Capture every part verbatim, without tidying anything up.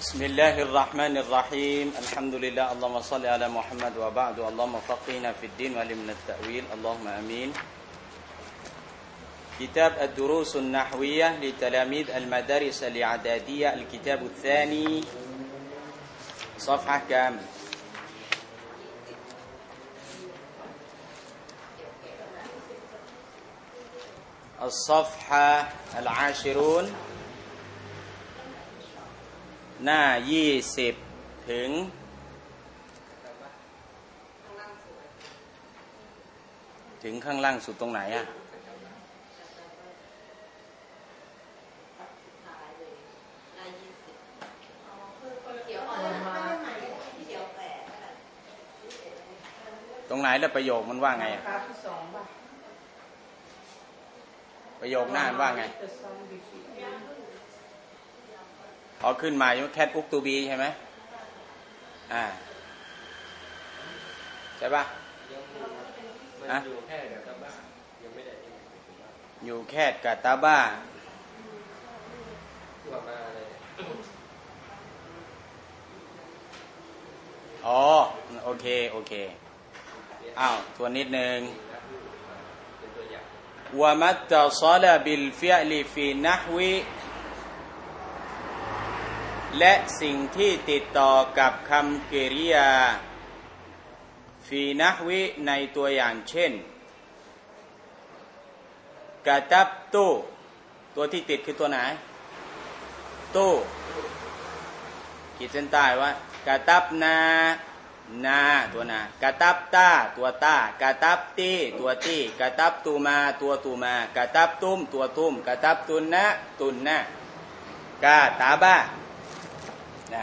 بسم الله الرحمن الرحيم الحمد لله اللهم صل على محمد وبعد اللهم فقهنا في الدين وعلمنا التأويل اللهم آمين كتاب الدروس النحوية لتلاميذ المدارس الإعدادية الكتاب الثاني صفحة كام الصفحة العاشرونหน้ายี่สิบถึงถึงข้างล่างสุดตรงไหนอ่ะตรงไหนแล้วประโยคมันว่าไงอ่ะประโยคหน้ามันว่าไงเอาขึ้นมาอยู่แคทอุกตูบีใช่ไหมอ่าใช่ปะอ่ะอยู่แค่กับตาบ้ายังไม่ได้อยู่แค่กับตาบ้าอ๋อโอเคโอเคอ้าวทวนนิดนึงวะมัตตะศอลาบิลฟิอลิฟีนะฮวิและสิ่งที่ติดต่อกับคำกริยาฟีนะฮวิในตัวอย่างเช่นกะตับตุตัวที่ติดคือตัวไหนตุขีดเส้นใต้ว่ากะตับนานาตัวนากะตับตาตัวตากะตับตีตัวตีกะตับตูมาตัวตูมากะตับตุ้มตัวตุ้มกะตับตุนนะตุนนะกะตาบ้านะ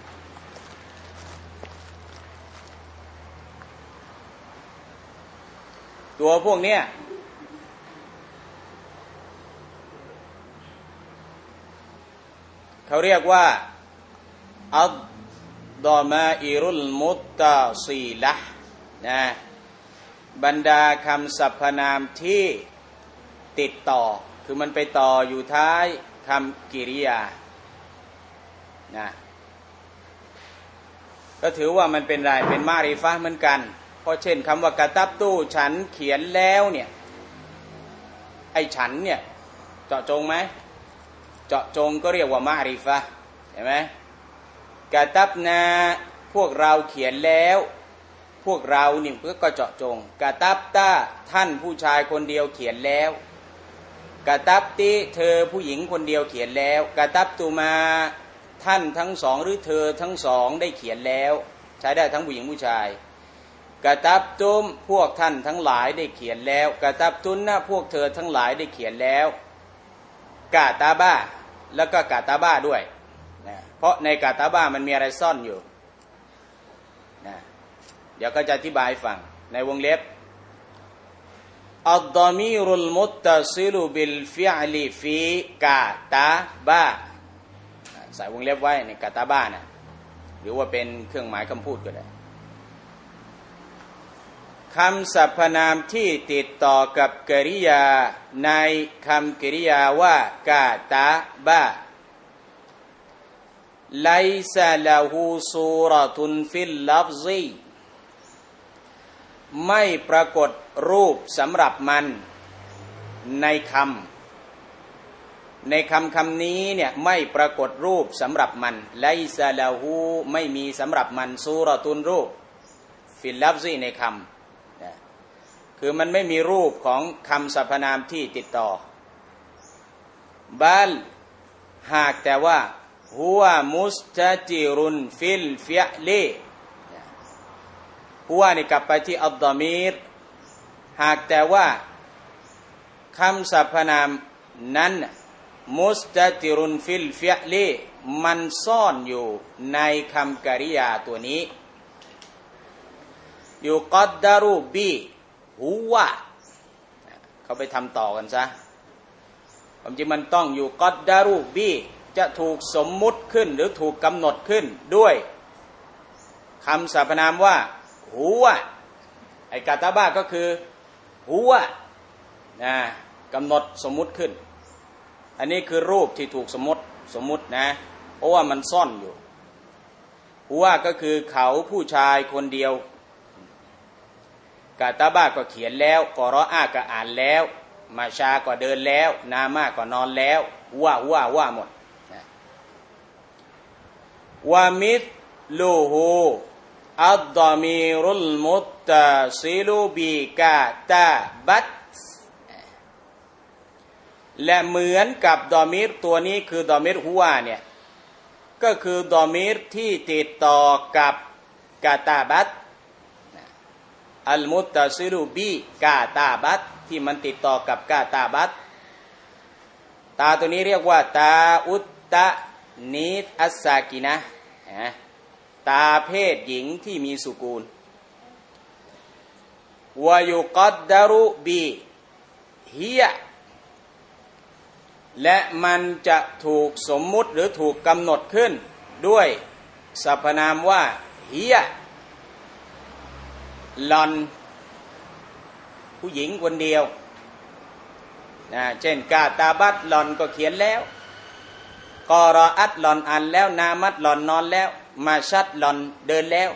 ตัวพวกเนี้ยเขาเรียกว่าอัดดอมาอิรุลมุตตะซีละนะบรรดาคำสรรพนามที่ติดต่อคือมันไปต่ออยู่ท้ายคำกริยานะก็ถือว่ามันเป็นไรเป็นมาริฟะห์เหมือนกันเพราะเช่นคำว่ากะตับตู้ฉันเขียนแล้วเนี่ยไอ้ฉันเนี่ยเจาะจงไหมเจาะจงก็เรียกว่ามาริฟะห์เห็นไหมกะตับนาพวกเราเขียนแล้วพวกเรานี่ก็เจาะจงกะตับตาท่านผู้ชายคนเดียวเขียนแล้วกะตับติเธอผู้หญิงคนเดียวเขียนแล้วกะตับตูมาท่านทั้งสองหรือเธอทั้งสองได้เขียนแล้วใช้ได้ทั้งผู้หญิงผู้ชายกะตับตุมพวกท่านทั้งหลายได้เขียนแล้วกะตับตุนนะพวกเธอทั้งหลายได้เขียนแล้วกะตาบ้าแล้วก็กะตาบ้าด้วยนะเพราะในกะตาบ้ามันมีอะไรซ่อนอยู่นะเดี๋ยวก็จะอธิบายฟังในวงเล็บอัดดอมีรุลมุตตะซิลุบิลฟิอลิฟีกะตาบ้าใส่วงเล็บไว้ในกะตาบ้านะหรือว่าเป็นเครื่องหมายคำพูดก็ได้คำสรรพนามที่ติดต่อกับกริยาในคำกริยาว่ากะตาบ้าไลซะละฮูซูเราะตุนฟิลลัฟซีไม่ปรากฏรูปสำหรับมันในคำในคำคำนี้เนี่ยไม่ปรากฏรูปสำหรับมันไลซะละฮูไม่มีสำหรับมันซูเราะตุนรูปฟิลลัฟซีในคำนะคือมันไม่มีรูปของคำสรรพนามที่ติดต่อบัลหากแต่ว่าหัวมุสตะจิรุนฟิลฟิอลิหัวนี่กลับไปที่อัดดอมีรหากแต่ว่าคำสรรพนามนั้นมุสตะจิรุนฟิลฟิอลิมันซ่อนอยู่ในคำกริยาตัวนี้ยุกัดดารุบีหัวเขาไปทำต่อกันซะความจริงมันต้องอยู่กัดดารุบีจะถูกสมมุติขึ้นหรือถูกกำหนดขึ้นด้วยคำสรรพนามว่าหัวไอ้กาตาบ้าก็คือหัวนะกำหนดสมมุติขึ้น อันนี้คือรูปที่ถูกสมมติสมมุตินะเพราะว่ามันซ่อนอยู่หัวก็คือเขาผู้ชายคนเดียวกาตาบ้าก็เขียนแล้วกอรออาก็อ่านแล้วมาชาก็เดินแล้วนามาก็นอนแล้วว่าว่าว่าหมดวามิดลูฮูอัดดามีรุลมุตตะซิลูบิกาตาบัตและเหมือนกับดอมิรตัวนี้คือดอมิรหัวเนี่ยก็คือดอมิรที่ติดต่อกับกาตาบัตอัลมุตตะซิลูบิกาตาบัตที่มันติดต่อกับกาตาบัตตาตัวนี้เรียกว่าตาอุตตะนีตอัสซากินะตาเพศหญิงที่มีสุกูลวายุกัดดารุบีฮิยะและมันจะถูกสมมุติหรือถูกกำหนดขึ้นด้วยสรรพนามว่าฮิยะหล่อนผู้หญิงคนเดียวนะเช่นกาตาบัตหล่อนก็เขียนแล้วกอรออัดหล่อนอ่านแล้วนามัดหล่อนนอนแล้วมาชัดหล่อนเดินแล้ว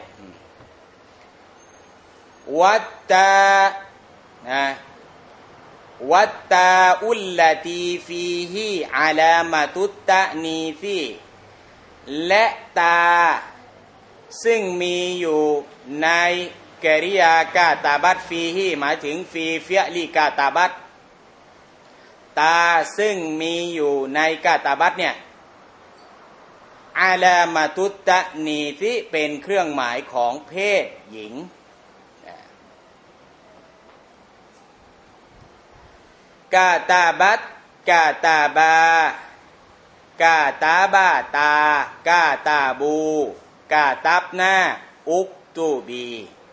วัตตานะวัตตาอุลลตีฟีฮีอาลามาตุตตะนีฟีและตาซึ่งมีอยู่ในกริยากาตาบัตฟีฮีหมายถึงฟีเฟียลีกาตาบัตตาซึ่งมีอยู่ในกาตาบัตเนี่ยอาลามาตุตตะนีฟีเป็นเครื่องหมายของเพศหญิงกาตาบัตกาตาบากาตาบาตากาตาบูกาตับนาอุกตูบี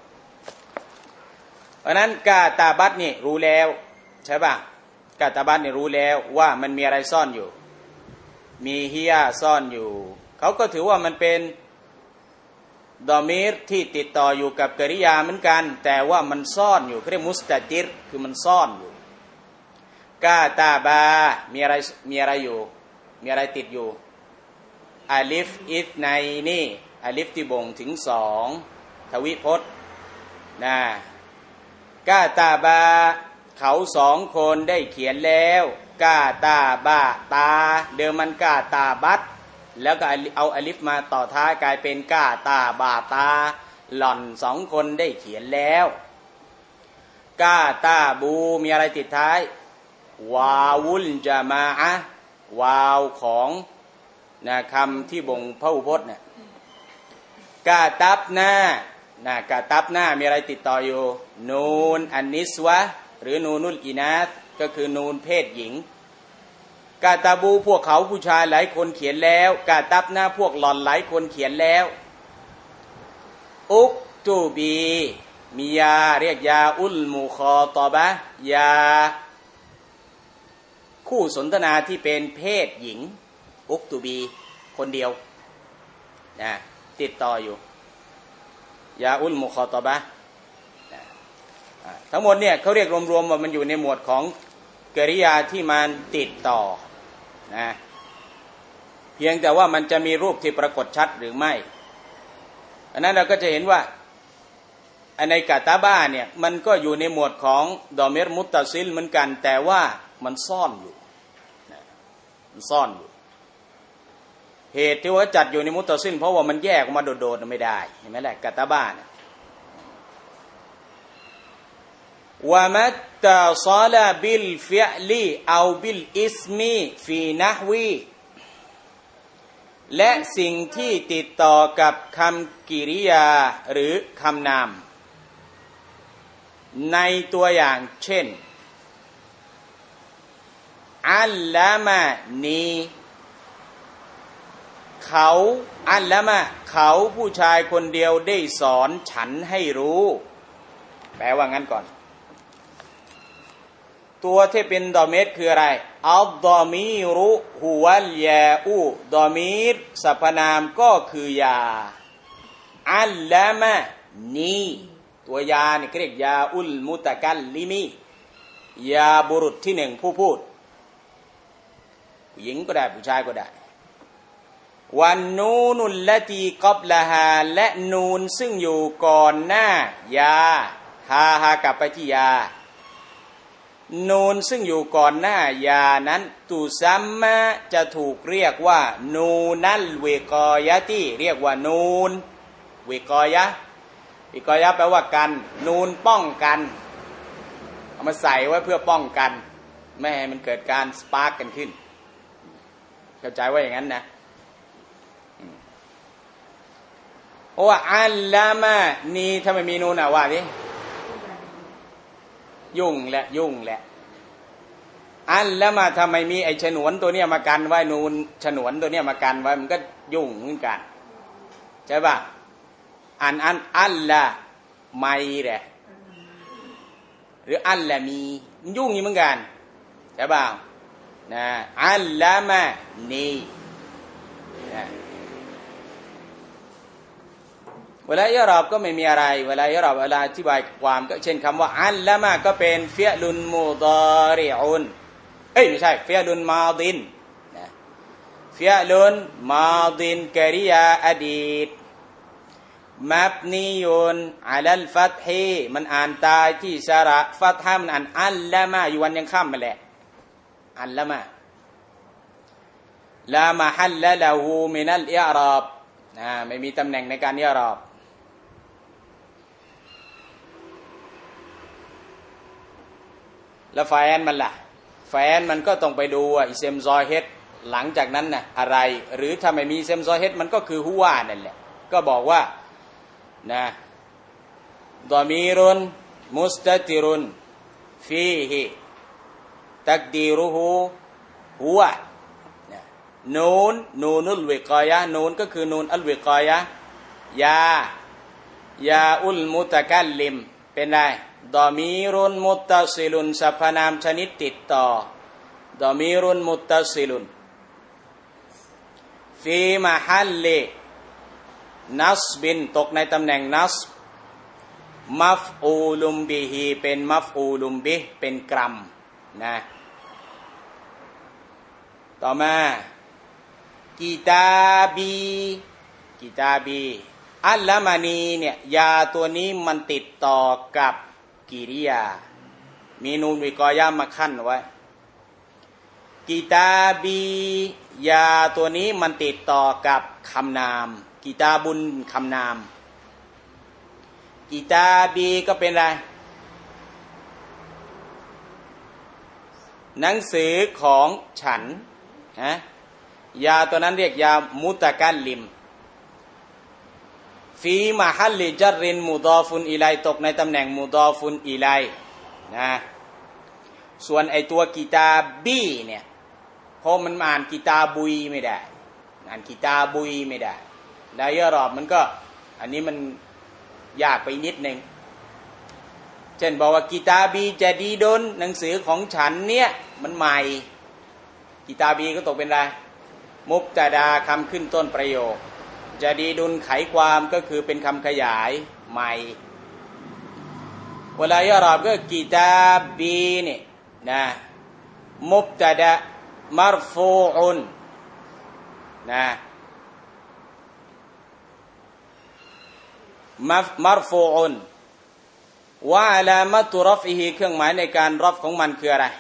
เพราะนั้นกาตาบัตนี่รู้แล้วใช่ป่ะกาตาบัตนี่รู้แล้วว่ามันมีอะไรซ่อนอยู่มีฮิยาซ่อนอยู่เขาก็ถือว่ามันเป็นดอมีรที่ติดต่ออยู่กับกริยาเหมือนกันแต่ว่ามันซ่อนอยู่เรียกมุสตาจิรคือมันซ่อนอยู่กาตาบามีอะไรมีอะไรอยู่มีอะไรติดอยู่อาลิฟอิฟในนี่อาลิฟที่บ่งถึงสองทวิพจน์นะกาตาบาเขาสองคนได้เขียนแล้วกาตาบาตาเดิมมันกาตาบัตแล้วก็เอาอาลิฟมาต่อท้ายกลายเป็นกาตาบาตาหล่อนสองคนได้เขียนแล้วกาตาบูมีอะไรติดท้ายวาวุลจามาอะวาวของนะคำที่บ่งพหูพจน์เนี่ยกาตับหน้านะกาตับหน้ามีอะไรติดต่ออยู่นูนอันนิสวะหรือนูนุลอินาสก็คือนูนเพศหญิงกาตาบูพวกเขาผู้ชายหลายคนเขียนแล้วกาตับหน้าพวกหล่อนหลายคนเขียนแล้วอุกตูบีมียาเรียกยาอุลมุคอตอบะยาคู่สนทนาที่เป็นเพศหญิงอุกตูบีคนเดียวนะติดต่ออยู่ยาอุลมุคอตอบะนะทั้งหมดเนี่ยเขาเรียกรวมๆว่ามันอยู่ในหมวดของกริยาที่มันติดต่อนะเพียงแต่ว่ามันจะมีรูปที่ปรากฏชัดหรือไม่อันนั้นเราก็จะเห็นว่าในกาตาบ้าเนี่ยมันก็อยู่ในหมวดของดอมิรมุตตะซิลเหมือนกันแต่ว่ามันซ่อนอยู่นะมันซ่อนอยู่เหตุที่ว่าจัดอยู่ในมุตตะซิลเพราะว่ามันแยกออกมาโดดๆไม่ได้เห็นไหมแหละกาตาบ้าเนี่ยวะมัตตะซาลาบิลฟิอลีเอาบิลอิสมีฟีนะฮวีและสิ่งที่ติดต่อกับคำกิริยาหรือคำนามในตัวอย่างเช่นอัลลามะนีเขาอัลลามะเขาผู้ชายคนเดียวได้สอนฉันให้รู้แปลว่างั้นก่อนตัวที่เป็นดอมีรคืออะไรอัลดอมีรุฮุวัลยาอูดอมีรสรรพนามก็คือยาอัลลามะนีตัวยาเนี่ยเรียกยาอุลมุตะกัลลิมียาบุรุษที่หนึ่งผู้พูดผู้หญิงก็ได้ผู้ชายก็ได้วันนูนุลละตีกอบละฮาและนูนซึ่งอยู่ก่อนหน้ายาฮาฮากลับไปที่ยานูนซึ่งอยู่ก่อนหน้ายานั้นตุซัมมะจะถูกเรียกว่านูนัลเวกอยะตีเรียกว่านูนเวกอยะเวกอยะแปลว่ากันนูนป้องกันเอามาใส่ไว้เพื่อป้องกันไม่ให้มันเกิดการสปาร์กกันขึ้นเข้าใจว่าอย่างนั้นนะเพราะว่าอัลลามะนี่ถ้าไม่มีนูนอ่ะว่าดิยุ่งแหละยุ่งแหละอัลละมาทำไมมีไอ้ฉนวนตัวเนี้ยมากันไว้นูนฉนวนตัวเนี้ยมากันไว้มันก็ยุ่งเหมือนกันใช่ป่ะอันอันอัลละไม่แหละหรืออัลละมียุ่งอย่างเหมือนกันใช่ป่ะนะอัลละมานี่นะเวลายะรอบก็ไม่มีอะไรเวลายะรอบเวลาอธิบายความก็เช่นคำว่าอัลละมาก็เป็นฟิอลุนมุฎอริอุนเอ้ยไม่ใช่ฟิอลุนมาดินนะฟิอลุนมาดินกริยาอดีตมับนียุนอะลัลฟัตฮีมันอ่านตายที่สระฟัตฮะมันอ่านอัลละมาอยู่วันยังค่ำมาแหละอัลละมาลามะฮัลละละฮูมินัลอิอรอบนะไม่มีตำแหน่งในการอิอรอบแล้วแฟนมันล่ะแฟนมันก็ต้องไปดูว่าอิเซมซอเฮดหลังจากนั้นน่ะอะไรหรือถ้าไม่มีอิเซมซอเฮดมันก็คือฮุวานั่นแหละก็บอกว่านะดอมีรุนมุสตติรุนฟีฮิตักดีรุฮูฮุวานูนนูนุลวิกอยะนูนก็คือนูนอัลวิกอยะยายาอุลมุตะกัลลิมเป็นไรดอมีรุนมุตตะซิลุนสรรพนามชนิดติดต่อดอมีรุนมุตตะซิลุนฟีมะฮัลลินัสบินตกในตำแหน่งนัสมัฟอูลุมบิฮีเป็นมัฟอูลุมบิเป็นกรัมนะต่อมากิตาบีกิตาบีอัลละมานีเนี่ยยาตัวนี้มันติดต่อกับกิริยามีนูนวิกอยะมาขั้นไว้กิตาบียาตัวนี้มันติดต่อกับคำนามกิตาบุญคำนามกิตาบีก็เป็นอะไรหนังสือของฉันฮะยาตัวนั้นเรียกยามุตะกัลลิมฟีมะฮัลลิจัรรินมุฎอฟุนอิไลตกในตำแหน่งมุฎอฟุนอิไลนะส่วนไอตัวกิตาบีเนี่ยเพราะมันอ่านกิตาบุยไม่ได้อ่านกิตาบุยไม่ได้ไดยะรอบมันก็อันนี้มันยากไปนิดนึงเช่นบอกว่ากิตาบีจะดีดนหนังสือของฉันเนี่ยมันใหม่กิตาบีก็ตกเป็นอะไรมุบตะดาคำขึ้นต้นประโยคจะดีดุลไขความก็คือเป็นคำขยายใหม่เวลายะรอบก็กิตาบีนี่นะมุบตะดะมัรฟูอุนนะมัรฟูอุนวะอะลามะตุรฟอิฮิเครื่องหมายในการรฟของมันคืออะไร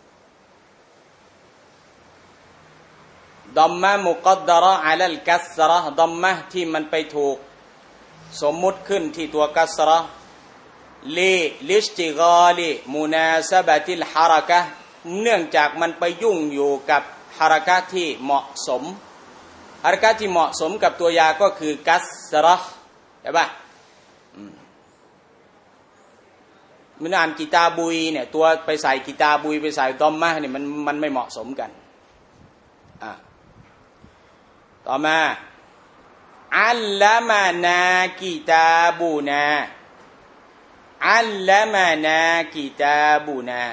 ดัมมะมุกัดดะเราะห์อะลัลกัสเราะห์ดัมมะที่มันไปถูกสมมุติขึ้นที่ตัวกัสเราะห์ลิลิสติฆาลิมุนาซะบะติลฮะเราะกะฮ์เนื่องจากมันไปยุ่งอยู่กับฮะเราะกะฮ์ที่เหมาะสมฮะเราะกะฮ์ที่เหมาะสมกับตัวยาก็คือกัสเราะห์ใช่ป่ะมันอ่านกิตาบุยเนี่ยตัวไปใส่กิตาบุยไปใส่ดัมมะเนี่ยมันมันไม่เหมาะสมกันอ่ะต่อมาอัลละมานากิตาบูนาอัลละมานากิตาบูนา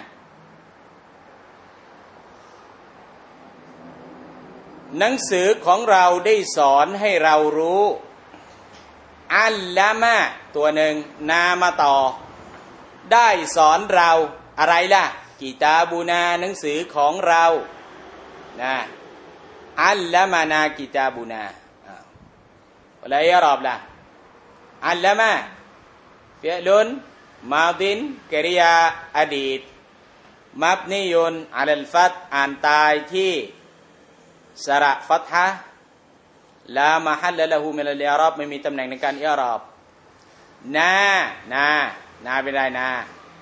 หนังสือของเราได้สอนให้เรารู้อัลละมาตัวหนึ่งนามาต่อได้สอนเราอะไรล่ะกิตาบูนาหนังสือของเรานะอัลละมานากิตาบุนาอะไรอิรอบล่ะอัลละมาฟิอลุนมาดินกริยาอดีตมับนิยุนอัลลฟัตอ่านตายที่สระฟัตฮะลามะฮัลละหูมินัลอิรอบไม่มีตำแหน่งในการอิรอบนานานาเป็นไรนา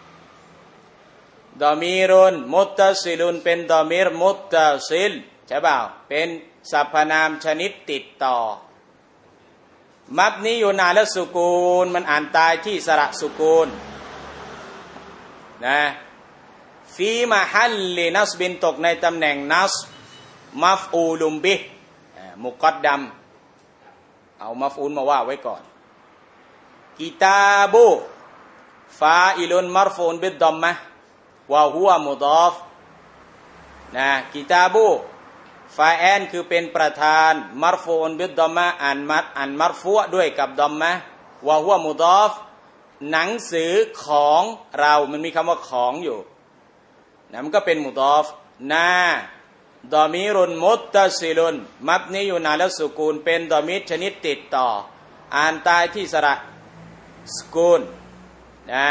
ดอมีรุนมุตตะซิลุนเป็นดอมีรมุตตะซิลใช่เปล่าเป็นสรรพนามชนิดติดต่อมับนิยุนอาลสุกูลมันอ่านตายที่สระสุกูลนะฟีมาฮัลลินัสบินตกในตำแหน่งนัสมัฟอูลุมบิมุกัดดัมเอามัฟอูลมาว่าไว้ก่อนกิตาบุฟาอิลุนมัรฟูนบิดดัมมะวะฮุวะมุฎอฟนะกิตาบุฟาแอนคือเป็นประธานมัรฟูนบิดดัมมะอ่านมัดอ่านมัรฟูด้วยกับดัมมะวะฮุวะมุฎอฟหนังสือของเรามันมีคำว่าของอยู่นะมันก็เป็นมุฎอฟนาดอมีรุนมุตตะซิลุนมับนียุนอาลสุกูลเป็นดอมีรชนิดติดต่ออ่านตายที่สระสกุลนะ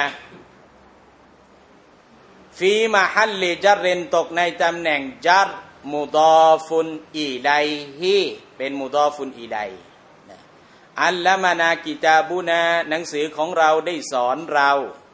ฟีมาฮัลลิจัรรินตกในตำแหน่งจัรมุฎอฟุนอิลัยฮิเป็นมุฎอฟุนอิลัยนะอัลละมานากิตาบุนาหนังสือของเราได้สอนเรา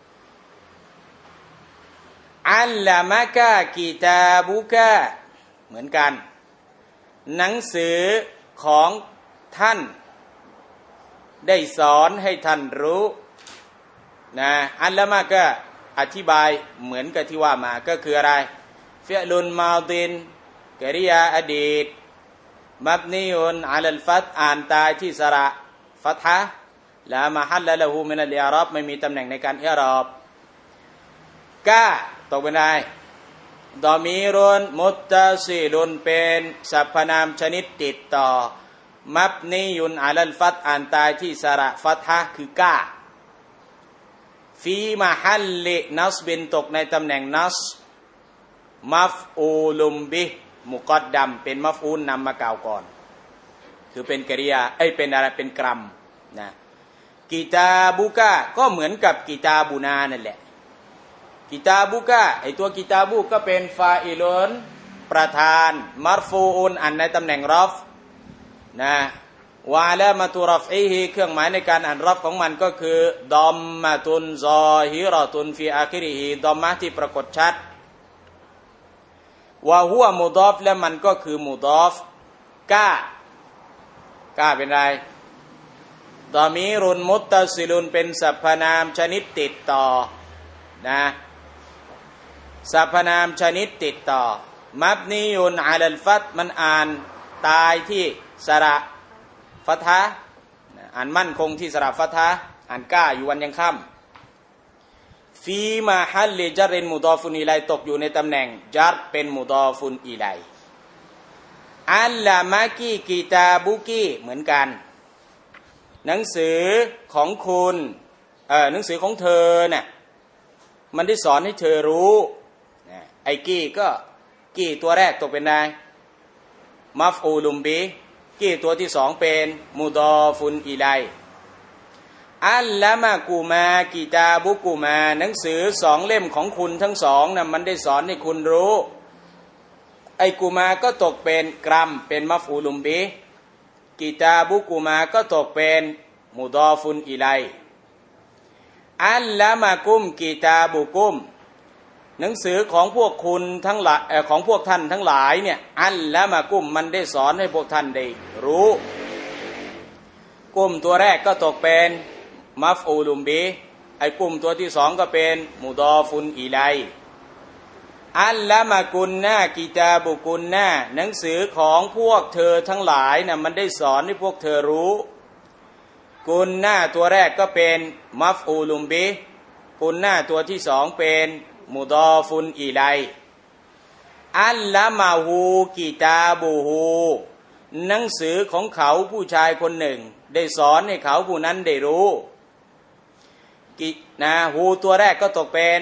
อัลละมะกะกิตาบุกะเหมือนกันหนังสือของท่านได้สอนให้ท่านรู้นะอัลละมะกะอธิบายเหมือนกับที่ว่ามาก็คืออะไรฟิอลุนมาดินกริยาอดีตมับนียุนอัลลฟัตอ่านตายที่สระฟัตฮะลามะฮัลละหูมินัลอิรอบไม่มีตำแหน่งในการอิรอบกะตกเป็นไรดอมีรุนมุตตะซิลุนเป็นสรรพนามชนิดติดต่อมับนียุนอัลลฟัตอ่านตายที่สระฟัตฮะคือกะฟีมาฮัลลินัสบินตกในตำแหน่งนัสมัฟอูลุมบิมุกัดดัมเป็นมัฟอูลนำมากล่าวก่อนคือเป็นกริยาเอ้ยเป็นอะไรเป็นกรรมนะกิตาบุกะก็เหมือนกับกิตาบุนานั่นแหละกิตาบุกะไอตัวกิตาบุก็เป็นฟาอิลุนประธานมัรฟูอุนอันในตำแหน่งรอฟนะวาละมาตุรฟอีฮีเครื่องหมายในการอ่านรอฟของมันก็คือดอมมาตุนซอฮิรอตุนฟีอาคิริฮีดอมมะที่ปรากฏชัดวะฮุวะมุฎอฟและมันก็คือมุฎอฟกะกะเป็นไรดอมีรุนมุตตะซิลุนเป็นสรรพนามชนิดติดต่อนะสรรพนามชนิดติดต่อมับนียุนอาลฟัตมันอ่านตายที่สระฟัตฮะอ่านมั่นคงที่สระฟัตฮะอ่านก้าอยู่วันยังค่ำฟีมาฮัลลิจัรรินมุฎอฟุนอิลัยตกอยู่ในตำแหน่งจัรเป็นมุฎอฟุนอิลัยอัลละมะกีกิตาบุกีเหมือนกันหนังสือของคุณเออหนังสือของเธอเนี่ยมันได้สอนให้เธอรู้ไอ้กี้ก็กี้ตัวแรกตกเป็นนายมัฟอูลุมบิกี้ตัวที่สองเป็นมุฎอฟุนอิลัยอัลละมะกูมากิตาบุกูมาหนังสือสองเล่มของคุณทั้งสองนะมันได้สอนให้คุณรู้ไอ้กูมาก็ตกเป็นกรัมเป็นมัฟอูลุมบิกิตาบุกูมาก็ตกเป็นมุฎอฟุนอิลัยอัลละมะกุมกิตาบุกุมหนังสือของพวกคุณทั้งหลายของพวกท่านทั้งหลายเนี่ยอัลละมะกุมมันได้สอนให้พวกท่านได้รู้กุมตัวแรกก็ตกเป็นมัฟอูลุมบิไอ้กุมตัวที่สองก็เป็นมุฎอฟุนอิลัยอัลละมะกุนนากิตาบุกุนนาหนังสือของพวกเธอทั้งหลายน่ะมันได้สอนให้พวกเธอรู้กุนนาตัวแรกก็เป็นมัฟอูลุมบิกุนนาตัวที่สองเป็นมุฎอฟุนอิลัยอัลละมาฮูกิตาบูฮูหนังสือของเขาผู้ชายคนหนึ่งได้สอนให้เขาผู้นั้นได้รู้กินะฮูตัวแรกก็ตกเป็น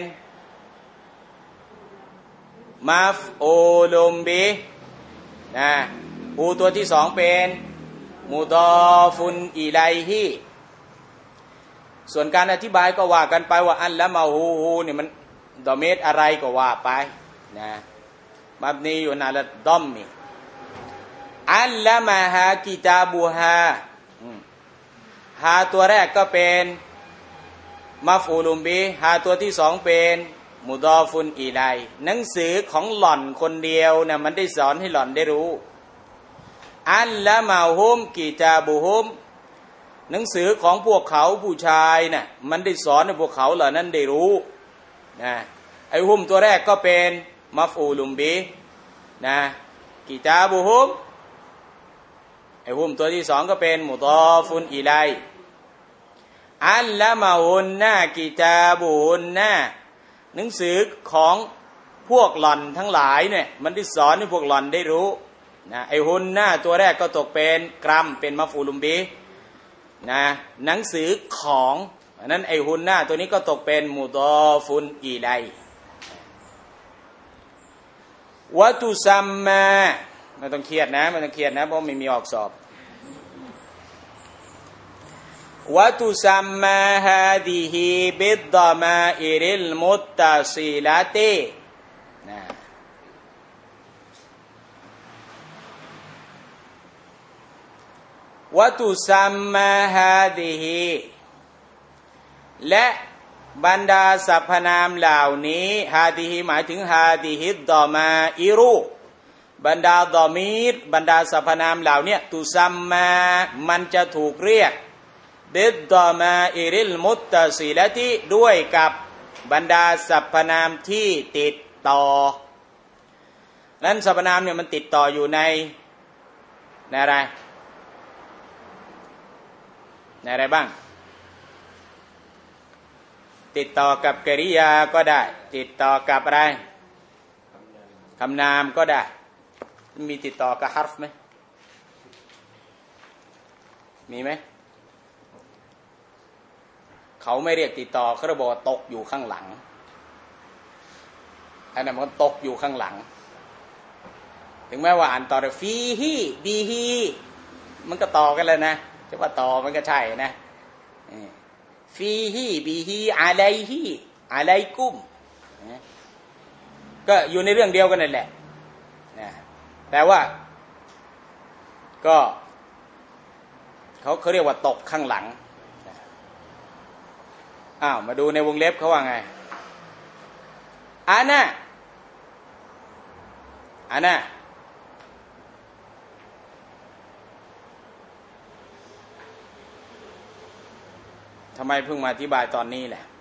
มัฟอูลุมบินะฮูตัวที่สองเป็นมุดอฟุนอิไลฮิส่วนการอธิบายก็ว่ากันไปว่าอันละมาฮูฮูเนี่ยมันดอเมตอะไรก็ว่าไปนะมับนีอยู่นาละดอมมีอัลละมาฮากิตาบูฮาฮาตัวแรกก็เป็นมัฟอูลุมบิฮาตัวที่สองเป็นมุดอฟุนอิไลหนังสือของหล่อนคนเดียวนะมันได้สอนให้หล่อนได้รู้อัลละมาฮุมกิตาบูฮุมหนังสือของพวกเขาผู้ชายนะ่ะมันได้สอนให้พวกเขาเหล่านั้นได้รู้นะไอฮุมตัวแรกก็เป็นมัฟอูลุมบินะกิตาบูฮุมไอฮุมตัวที่สองก็เป็นมุดอฟุนอิไลอัลละมาฮุนนะกิตาบูฮุนนะหนังสือของพวกหล่อนทั้งหลายเนี่ยมันได้สอนให้พวกหล่อนได้รู้นะไอฮุนนะตัวแรกก็ตกเป็นกรัมเป็นมัฟอูลุมบินะหนังสือของนั้นไอฮุนนะตัวนี้ก็ตกเป็นมุดอฟุนอิไลวะตุซัมมาไม่ต้องเครียดนะไม่ต้องเครียดนะเพราะไม่มีออกสอบวะตุซัมมาฮาดิฮิบิดดอมาอิริลมุตตะซิลาตินะวะตุซัมมาฮาดิฮิและบรรดาสรรพนามเหล่านี้ฮาดิฮิหมายถึงฮาดิฮิดดอมาอิรุบรรดาดอมีรบรรดาสรรพนามเหล่านี้ตุซัมมามันจะถูกเรียกบิดดอมาอิริลมุตตะซิละติด้วยกับบรรดาสรรพนามที่ติดต่อนั้นสรรพนามเนี่ยมันติดต่ออยู่ในในอะไรในอะไรบ้างติดต่อกับกริยาก็ได้ติดต่อกับอะไรคำนามก็ได้มีติดต่อกับฮาร์ฟไหมมีไหมเขาไม่เรียกติดต่อเขาบอกว่าตกอยู่ข้างหลังอันนั้นมันตกอยู่ข้างหลังถึงแม้ว่าอ่านต่อแต่ฟีฮีบีฮีมันก็ต่อกันแล้วนะจะว่าต่อมันก็ใช่นะฟีฮีบีฮีอะไลฮีอะไลกุมก็อยู่ในเรื่องเดียวกันนั่นแหละแต่ว่าก็เขาเขาเรียกว่าตกข้างหลังอ้าวมาดูในวงเล็บเขาว่าไงอานะอานะทำไมเพิ่งมาอธิบายตอนนี้แหละ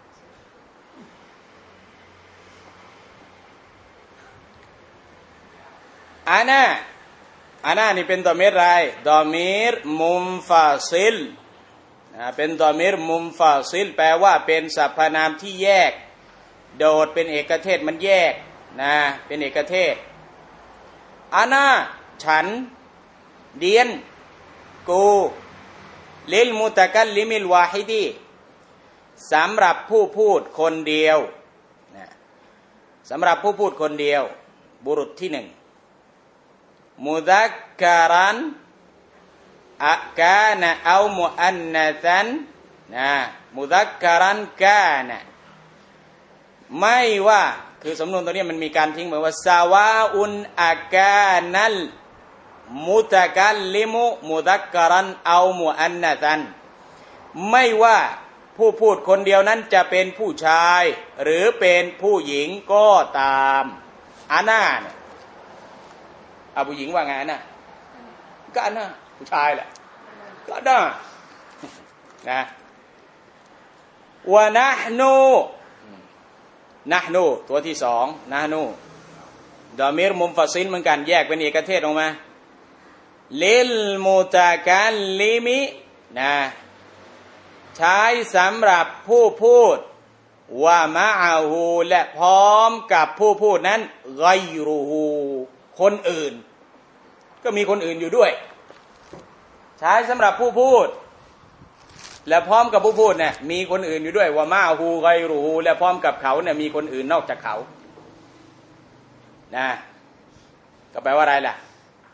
อานะอานะนี่เป็นดอมีรอะไรดอมีรมุมฟาซิลเป็นดอมีรมุมฟาซิลแปลว่าเป็นสรรพนามที่แยกโดดเป็นเอกเทศมันแยกนะเป็นเอกเทศอานะฉันเดียนกูลิลมุตะกัลลิมิลวาฮิดีสำหรับผู้พูดคนเดียวนะสำหรับผู้พูดคนเดียวบุรุษที่หนึ่งมุซักการันอะกานะเอามุอันนะซันนะมุซักการันกานะไม่ว่าคือสำนวนตัวนี้มันมีการทิ้งเหมือนว่าซาวาอุนอากานัลมุตะกัลลิมุมุซักการันเอามุอันนะซันไม่ว่าผู้พูดคนเดียวนั้นจะเป็นผู้ชายหรือเป็นผู้หญิงก็ตามอาน่าเนี่ยเอาผู้หญิงว่าไงน่ะก็อาน่าผู้ชายแหละก็อาน่านะวะนะห์นูนะห์นูตัวที่สองนะห์นูดอมีรมุมฟัซิลเหมือนกันแยกเป็นเอกเทศออกมาลิลมุตะกัลลิมินะใช้สำหรับผู้พูดว่ามะอาหูและพร้อมกับผู้พูดนั้นไกรูฮูคนอื่นก็มีคนอื่นอยู่ด้วยใช้สำหรับผู้พูดและพร้อมกับผู้พูดเนี่ยมีคนอื่นอยู่ด้วยว่ามะอาหูไกรูฮูและพร้อมกับเขาเนี่ยมีคนอื่นนอกจากเขานะก็แปลว่าอะไรล่ะ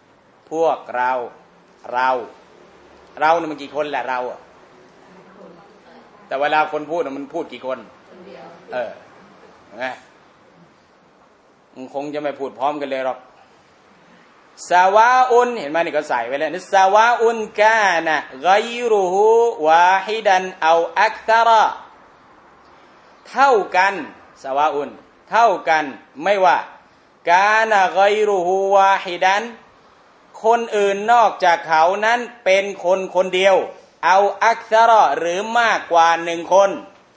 พวกเราเราเราเนี่ยมันกี่คนแหละเราอะแต่เวลาคนพูดมันพูดกี่คนเออไงมันคงจะไม่พูดพร้อมกันเลยหรอกซาวาอุนเห็นไหมนี่ก็ใส่ไว้แล้วนี่ซาวาอุนกานะไกรุฮูวาฮิดันเอาอักตาระเท่ากันซาวาอุนเท่ากันไม่ว่ากานะไกรุฮูวาฮิดันคนอื่นนอกจากเขานั้นเป็นคนคนเดียวเอาอักตาระหรือมากกว่าหนึ่งคน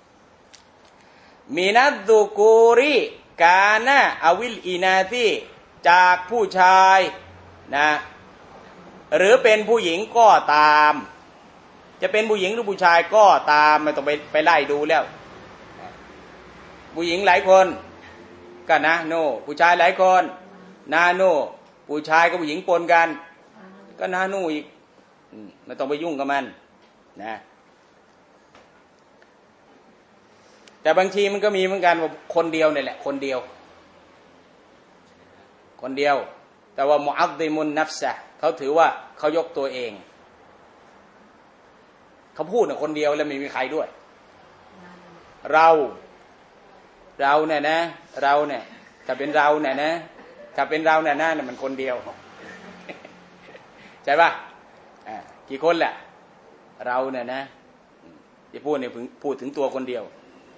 มินัดดุกูริกานะอวิลอินาตีจากผู้ชายนะหรือเป็นผู้หญิงก็ตามจะเป็นผู้หญิงหรือผู้ชายก็ตามไม่ต้องไปไปไล่ดูแล้วผู้หญิงหลายคนก็นะโนผู้ชายหลายคนนาโนผู้ชายกับผู้หญิงปนกันก็นาโนอีกไม่ต้องไปยุ่งกับมันนะแต่บางทีมันก็มีเหมือนกันว่าคนเดียวนี่แหละคนเดียวคนเดียวแต่ว่ามุอัซซิมุนนัฟซะเขาถือว่าเขายกตัวเองเขาพูดน่ะคนเดียวแล้วไม่มีใครด้วยเราเราเนี่ยนะเราเนี่ยถ้าเป็นเราเนี่ยนะถ้าเป็นเราเนี่ยนะมันคนเดียวใช่ป่ะอ่ากี่คนแหละเราเนี่ยนะจะพูดเนี่ยพูดถึงตัวคนเดียว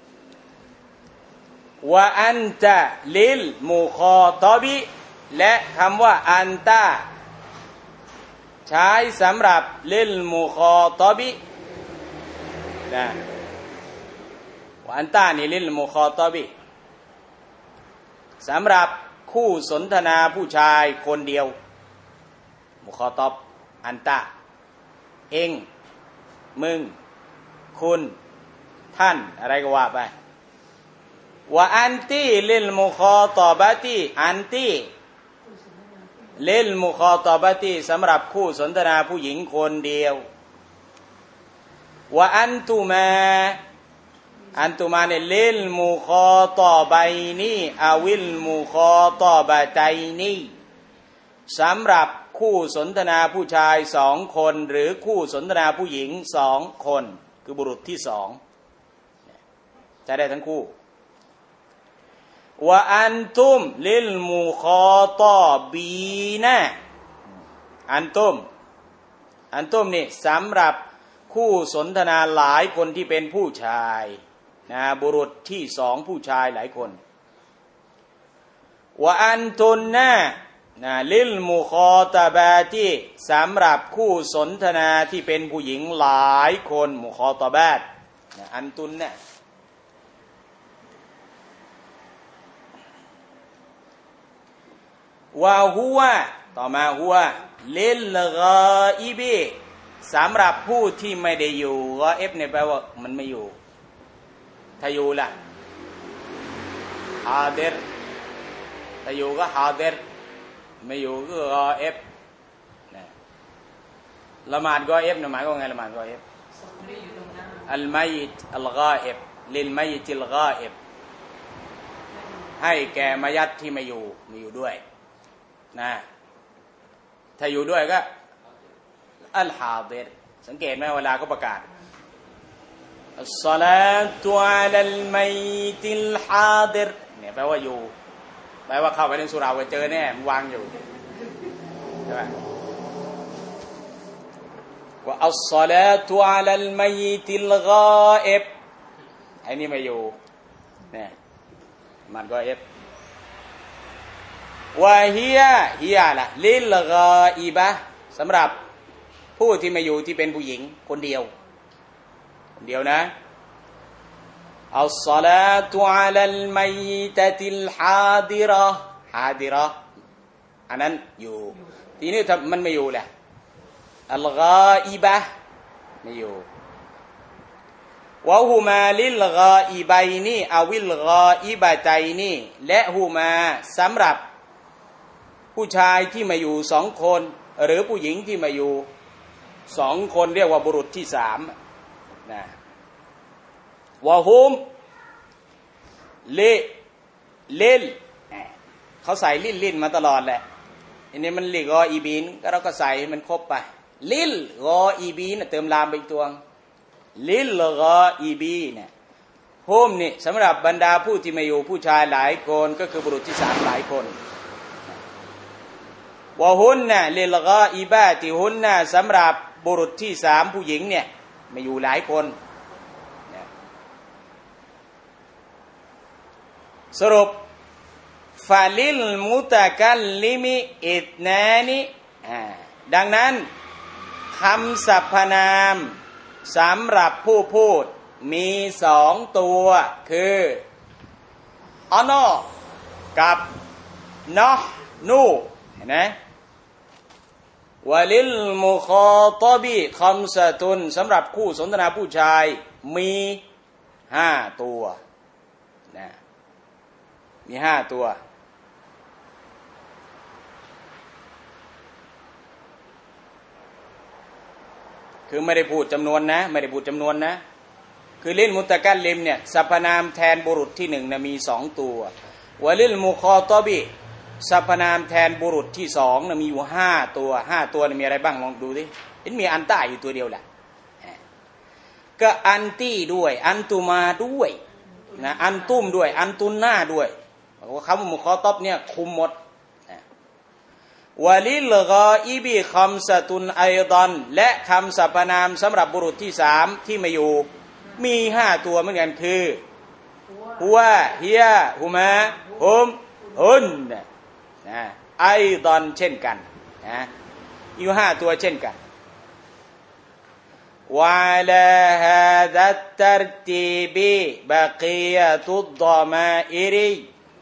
ว่าอันตะลิลมุคอตอบิและคำว่าอันตะใช้สำหรับลิลมุคอตอบินะว่าอันตะนี่ลิลมุคอตอบิสำหรับคู่สนทนาผู้ชายคนเดียวมุคอตอบอันตะเองมึงคุณท่านอะไรก็ว่าไปว่าอันตีลิลมุคอตอบะตีอันตีลิลมุคอตอบะตีสำหรับคู่สนทนาผู้หญิงคนเดียวว่าอันตุมาอันตุมาเนี่ยลิลมุคอตอบะนีอาวิลมุคอตอบะไตนีสำหรับคู่สนทนาผู้ชายสองคนหรือคู่สนทนาผู้หญิงสองคนคือบุรุษที่สองจะได้ทั้งคู่ว่าอันตุมลิลมุคอตอบีนะอันตุมอันตุมนี่สำหรับคู่สนทนาหลายคนที่เป็นผู้ชายนะบุรุษที่สองผู้ชายหลายคนว่าอันตุนนะนะลิลมุคอตาบาตีสำหรับคู่สนทนาที่เป็นผู้หญิงหลายคนมุคอตาบาตนะอันตุนนะว่าหัวต่อมาหัวลิลกออิบีสำหรับผู้ที่ไม่ได้อยู่กอเอฟเนี่ยแปลว่ามันไม่อยู่ถ้าอยู่ล่ะฮาเดรถ้าอยู่ก็ฮาเดรไม่อยู่ก็กอเอฟนะละหมาดกอเอฟหมายว่าไงละหมาดกอเอฟอัลมัยตอัลกอเอฟลิลมัยติลกอเอฟให้แก่มัยัตที่ไม่อยู่ไม่อยู่ด้วยนะถ้าอยู่ด้วยก็อัลฮาดิรสังเกตไหมเวลาก็ประกาศอัสศอลาตุอะลัลมัยติลฮาดิรเนี่ยแปลว่าอยู่แปลว่าเข้าไปในสุราษฎร์เจอแน่มันวางอยู่ใช่ไหมว่าอัสศอลาตุอะลัลมัยติลกออิบไอ้นี่ไม่อยู่เนี่ยมันก็เอฟว่าเฮียเฮียล่ะลิลกออิบะสำหรับผู้ที่ไม่อยู่ที่เป็นผู้หญิงคนเดียวคนเดียวนะอัสศอลาตุอะลัลมัยตะติลฮาดิเราะห์ฮาดิเราะห์อันนั้นอยู่ทีนี้ถ้ามันไม่อยู่แหละอัลกออิบะไม่อยู่วะฮุมาลิลกออิบัยนีอวิลกออิบะตัยนีและฮุมาสำหรับผู้ชายที่มาอยู่สองคนหรือผู้หญิงที่มาอยู่สองคนเรียกว่าบุรุษที่สามนะวะฮุมลิลิลเขาใส่ลิ้นลิ้นมาตลอดแหละอันนี้มันลิกออีบีนก็เราก็ใส่ให้มันครบไปลิลกออีบีนเติมลามไปอีกตัวลิลกออีบีเนี่ยโฮมนี่สำหรับบรรดาผู้ที่มาอยู่ผู้ชายหลายคนก็คือบุรุษที่สามหลายคนวะฮุนน่ะลิลกออีบาติฮุนน่ะสำหรับบุรุษที่สามผู้หญิงเนี่ยมาอยู่หลายคนสรุปฟาลิลมุตะกัลลิมิอิตนานิดังนั้นคำสรรพนามสำหรับผู้พูดมีสองตัวคืออันอกับนะนูเห็นไหมวะลิลมุคอตบิคำสะตุนสำหรับคู่สนทนาผู้ชายมีห้าตัวนะมีห้าตัวคือไม่ได้พูดจำนวนนะไม่ได้พูดจำนวนนะคือลิลมุตะกัลลิมเนี่ยสรรพนามแทนบุรุษที่หนึ่งนะมีสองตัววะลิลมุคอตบิสรรพนามแทนบุรุษที่สองนะมีอยู่ห้าตัวห้าตัวนะมีอะไรบ้างลองดูดิเห็นมีอันต้าอยู่ตัวเดียวแหละก็อันตี้ด้วยอันตุมาด้วยนะอันตุ้มด้วยอันตุนหน้าด้วยคำว่ามุคอตบเนี่ยคุมหมดวะลิลกออิบิคำสะตุนไอดอนและคำสรรพนามสำหรับบุรุษที่สามที่มาอยู่มีห้าตัวเหมือนกันคือหัวเฮียหุมาฮุมฮุนนะไอดอนเช่นกันนะอยู่ห้าตัวเช่นกันวะลาฮาดัตตัรตีบิบะกียะตุดฎอมาอิริ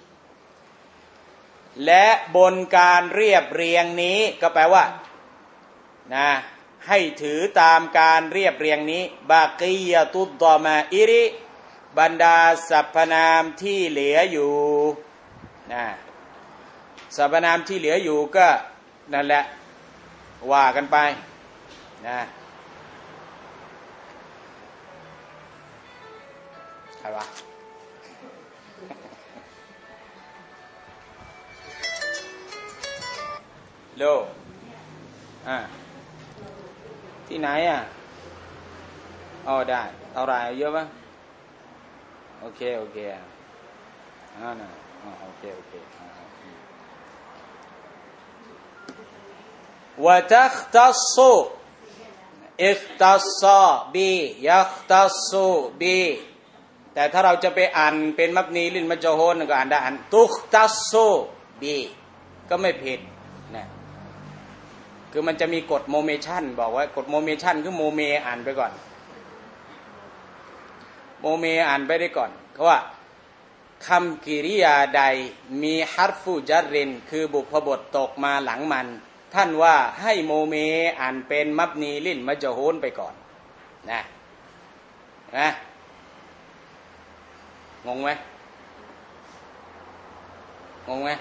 และบนการเรียบเรียงนี้ก็แปลว่านะให้ถือตามการเรียบเรียงนี้บากียะตุดฎอมาอิริบรรดาสรรพนามที่เหลืออยู่นะสรรพนามที่เหลืออยู่ก็นั่นแหละว่ากันไปนะใครวะโลอ่าที่ไหนอ่ะอ๋อได้เอาไรเยอะปะโอเคโอเคอ่าน่ะอ๋อโอเคโอเควะตัคตัสซุอิคตัสซอบียัคตัสซุบีแต่ถ้าเราจะไปอ่านเป็นมับนีลินมัจโฮนก็อ่านได้อ่านตุคตัสซุบีก็ไม่ผิดนะคือมันจะมีกฎโมเมชั่นบอกว่ากฎโมเมชั่นคือโมเมอ่านไปก่อนโมเมอ่านไปได้ก่อนเพราะว่าคำกิริยาใดมีฮัรฟูจัรรินคือบุพบทตกมาหลังมันท่านว่าให้โมเมอ่านเป็นมับนีลินมัจโฮนไปก่อนนะนะงงไหมงงไหม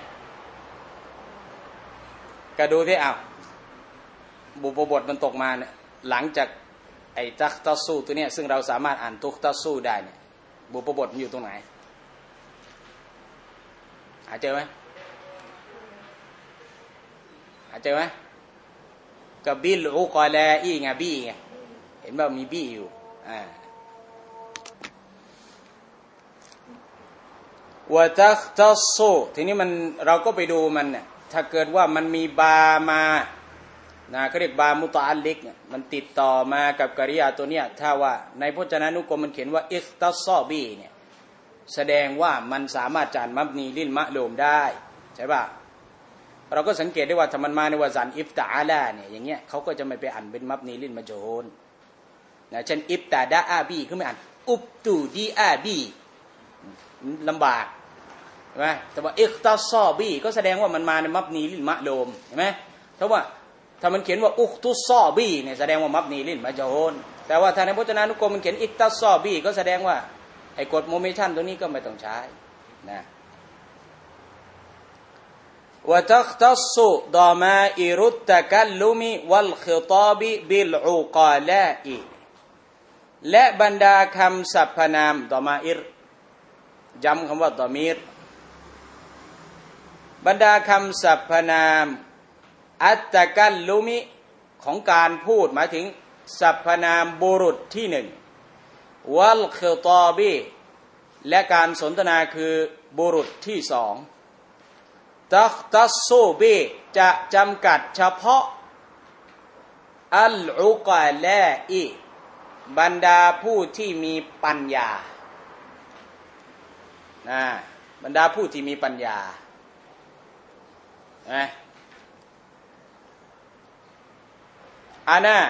ก็ดูที่เอาบุพบทมันตกมาเนี่ยหลังจากไอ้ตักตัสซูตัวเนี้ยซึ่งเราสามารถอ่านตุกตัสซูได้เนี่ยบุพบทมันอยู่ตรงไหนหาเจอไหมหาเจอไหมกับบิลอุกอแลอีไงบี้ไงเห็นว่ามีบี้อยู่อ่าวะตักตัสซูทีนี้มันเราก็ไปดูมันเนี่ยถ้าเกิดว่ามันมีบามานะเขาเรียกบามุตอัลลิกเนี่ยมันติดต่อมากับกริยาตัวเนี้ยถ้าว่าในพจนานุกรมมันเขียนว่าอิคตัสซอบีเนี่ยแสดงว่ามันสามารถจานมับนีลินมะลูมได้ใช่ป่ะเราก็สังเกตได้ว่าถ้ามันมาในวาซันอิฟตาอาลาเนี่ยอย่างเงี้ยเขาก็จะไม่ไปอ่านเป็นมับนีลินมัจโฮนนะเช่นอิฟตาดาอาบีเขาไม่อ่านอุบตูดีอาบีลำบากใช่ไหมแต่ว่าอิคตัสซอบีก็แสดงว่ามันมาในมับนีลินมะลูมใช่ไหมเพราะว่าถ้ามันเขียนว่าอุคตุสซอบีเนี่ยแสดงว่ามับนีลินมัจโฮนแต่ว่าถ้าในพจนานุกรมมันเขียนอิคตัสซอบีก็แสดงว่าไอ้กฎโมเมชั่นตัวนี้ก็ไม่ต้องใช้นะวะตัคตัสซุดอมาอิรุตตะกัลลุมิวัลคิฏาบิบิลอุกาลาอิและบรรดาคำสรรพนามดอมาอิรย้ำคำว่าดอมีรบรรดาคำสรรพนามอัตตะกัลลุมิของการพูดหมายถึงสรรพนามบุรุษที่หนึ่งวัลคิตาบีและการสนทนาคือบุรุษที่สองตักตัสซูบีจะจำกัดเฉพาะอัลอุกะลาอิบรรดาผู้ที่มีปัญญานะบรรดาผู้ที่มีปัญญานะอานา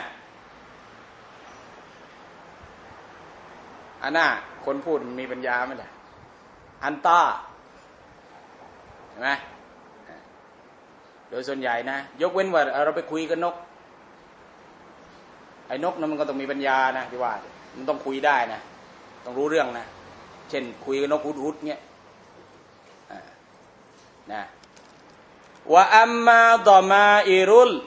อานาคนพูดมีปัญญาไหมล่ะอันตาเห็นไหมโดยส่วนใหญ่นะยกเว้นว่าเราไปคุยกับนกไอ้นกนั้นมันก็ต้องมีปัญญานะที่ว่ามันต้องคุยได้นะต้องรู้เรื่องนะเช่นคุยกับนกอุดๆเงี้ยนะว่าอัมมาดอมาอิรุล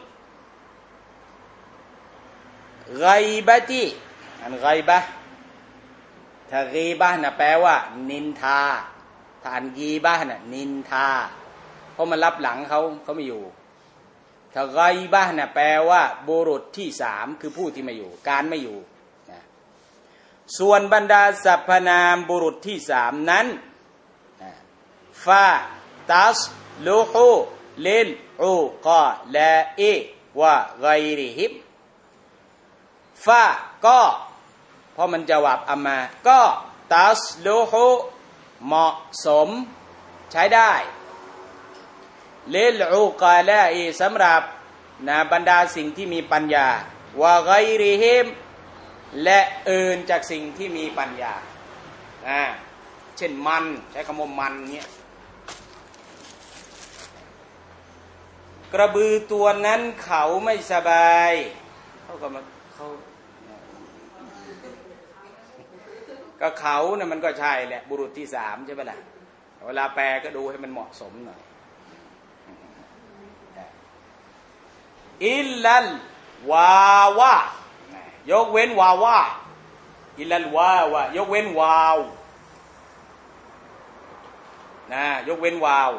ไกบะติอันไกบะถ้ากีบะนะแปลว่านินทาถ้าอันกีบะนะนินทาเพราะมันรับหลังเขาเขาไม่อยู่ถ้าไกบะนะแปลว่าบุรุษที่สามคือผู้ที่ไม่อยู่การไม่อยู่นะส่วนบรรดาสรรพนามบุรุษที่สามนั้นฟาตัสลูฮูลิลอูกาลาอิวะไกริฮิมฟาก็เพราะมันจะวับอามาก็ตัสลูฮูเหมาะสมใช้ได้ลิลอูกาลาอิสำหรับนะบรรดาสิ่งที่มีปัญญาวะไกริฮิมและอื่นจากสิ่งที่มีปัญญานะเช่นมันใช้คำว่ามันเนี้ยกระบือตัวนั้นเขาไม่สบายเขาก็มาเขาก็เขาเนี่ยมันก็ใช่แหละบุรุษที่สามใช่ไหมล่ะเวลาแปลก็ดูให้มันเหมาะสมหน่อยอิลลัลวาวายกเว้นวาวาอิลลัลวาวายกเว้นวาวนะยกเว้นวาว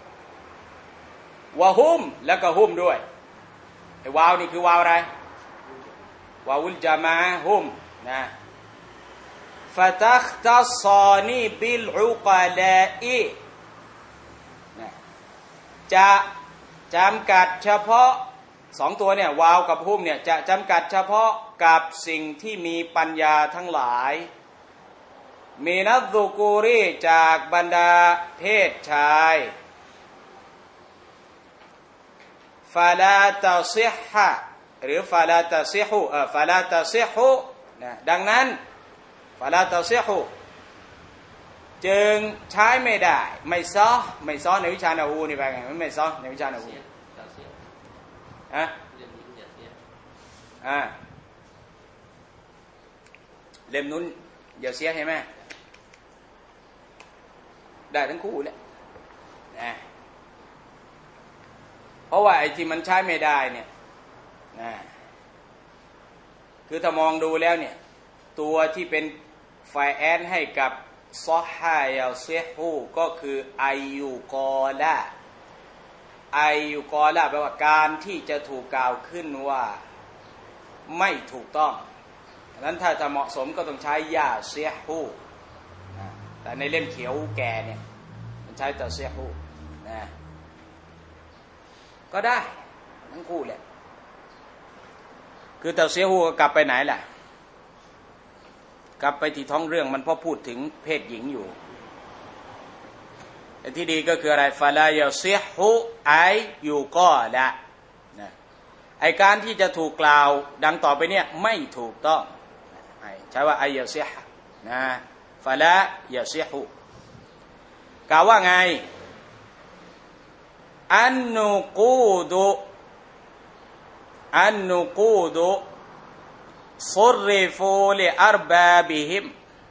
วะฮุมแล้วก็ฮุมด้วยไอ้วาวนี่คือวาวอะไรวาวุลจามะฮุมนะฟะตัคตัสซานีบิลอุกะลาอินะจะจำกัดเฉพาะสองตัวเนี่ยวาวกับฮุมเนี่ยจะจำกัดเฉพาะกับสิ่งที่มีปัญญาทั้งหลายมีนัดซุกูรีจากบรรดาเพศชายฟาลาตาซิฮะหรือฟาลาตาซิฮูเออฟาลาตาซิฮูนะดังนั้นฟาลาตาซิฮูจึงใช้ไม่ได้ไม่ซ้อไม่ซ้อในวิชานาฮูนี่ไปไงไม่ซ้อในวิชานาฮูอะอ่าเล่มนู้นอย่าเสียใช่ไหมได้ทั้งคู่แหละนะเพราะว่าไอ้ที่มันใช้ไม่ได้เนี่ยนะคือถ้ามองดูแล้วเนี่ยตัวที่เป็นไฟแอนให้กับซอฮายัลเซฮูก็คืออายุกอละอายุกอละแปลว่าการที่จะถูกกล่าวขึ้นว่าไม่ถูกต้องดังนั้นถ้าจะเหมาะสมก็ต้องใช้ยาเซฮูแต่ในเล่มเขียวแก่เนี่ยมันใช้แต่เซฮูนะก็ได้ทั้งคู่แหละคือแต่เสียหูก็กลับไปไหนล่ะกลับไปที่ท้องเรื่องมันพอพูดถึงเพศหญิงอยู่แต่ที่ดีก็คืออะไรฟาลายาเสียหูไออยู่ก็ละนะไอการที่จะถูกกล่าวดังต่อไปเนี่ยไม่ถูกต้องใช้ว่าไอยาเสียนะฟาลายาเสียหูกล่าวว่าไงอันนุกูดุอันนุกูดุซุริฟูลิอัรบาบิฮิม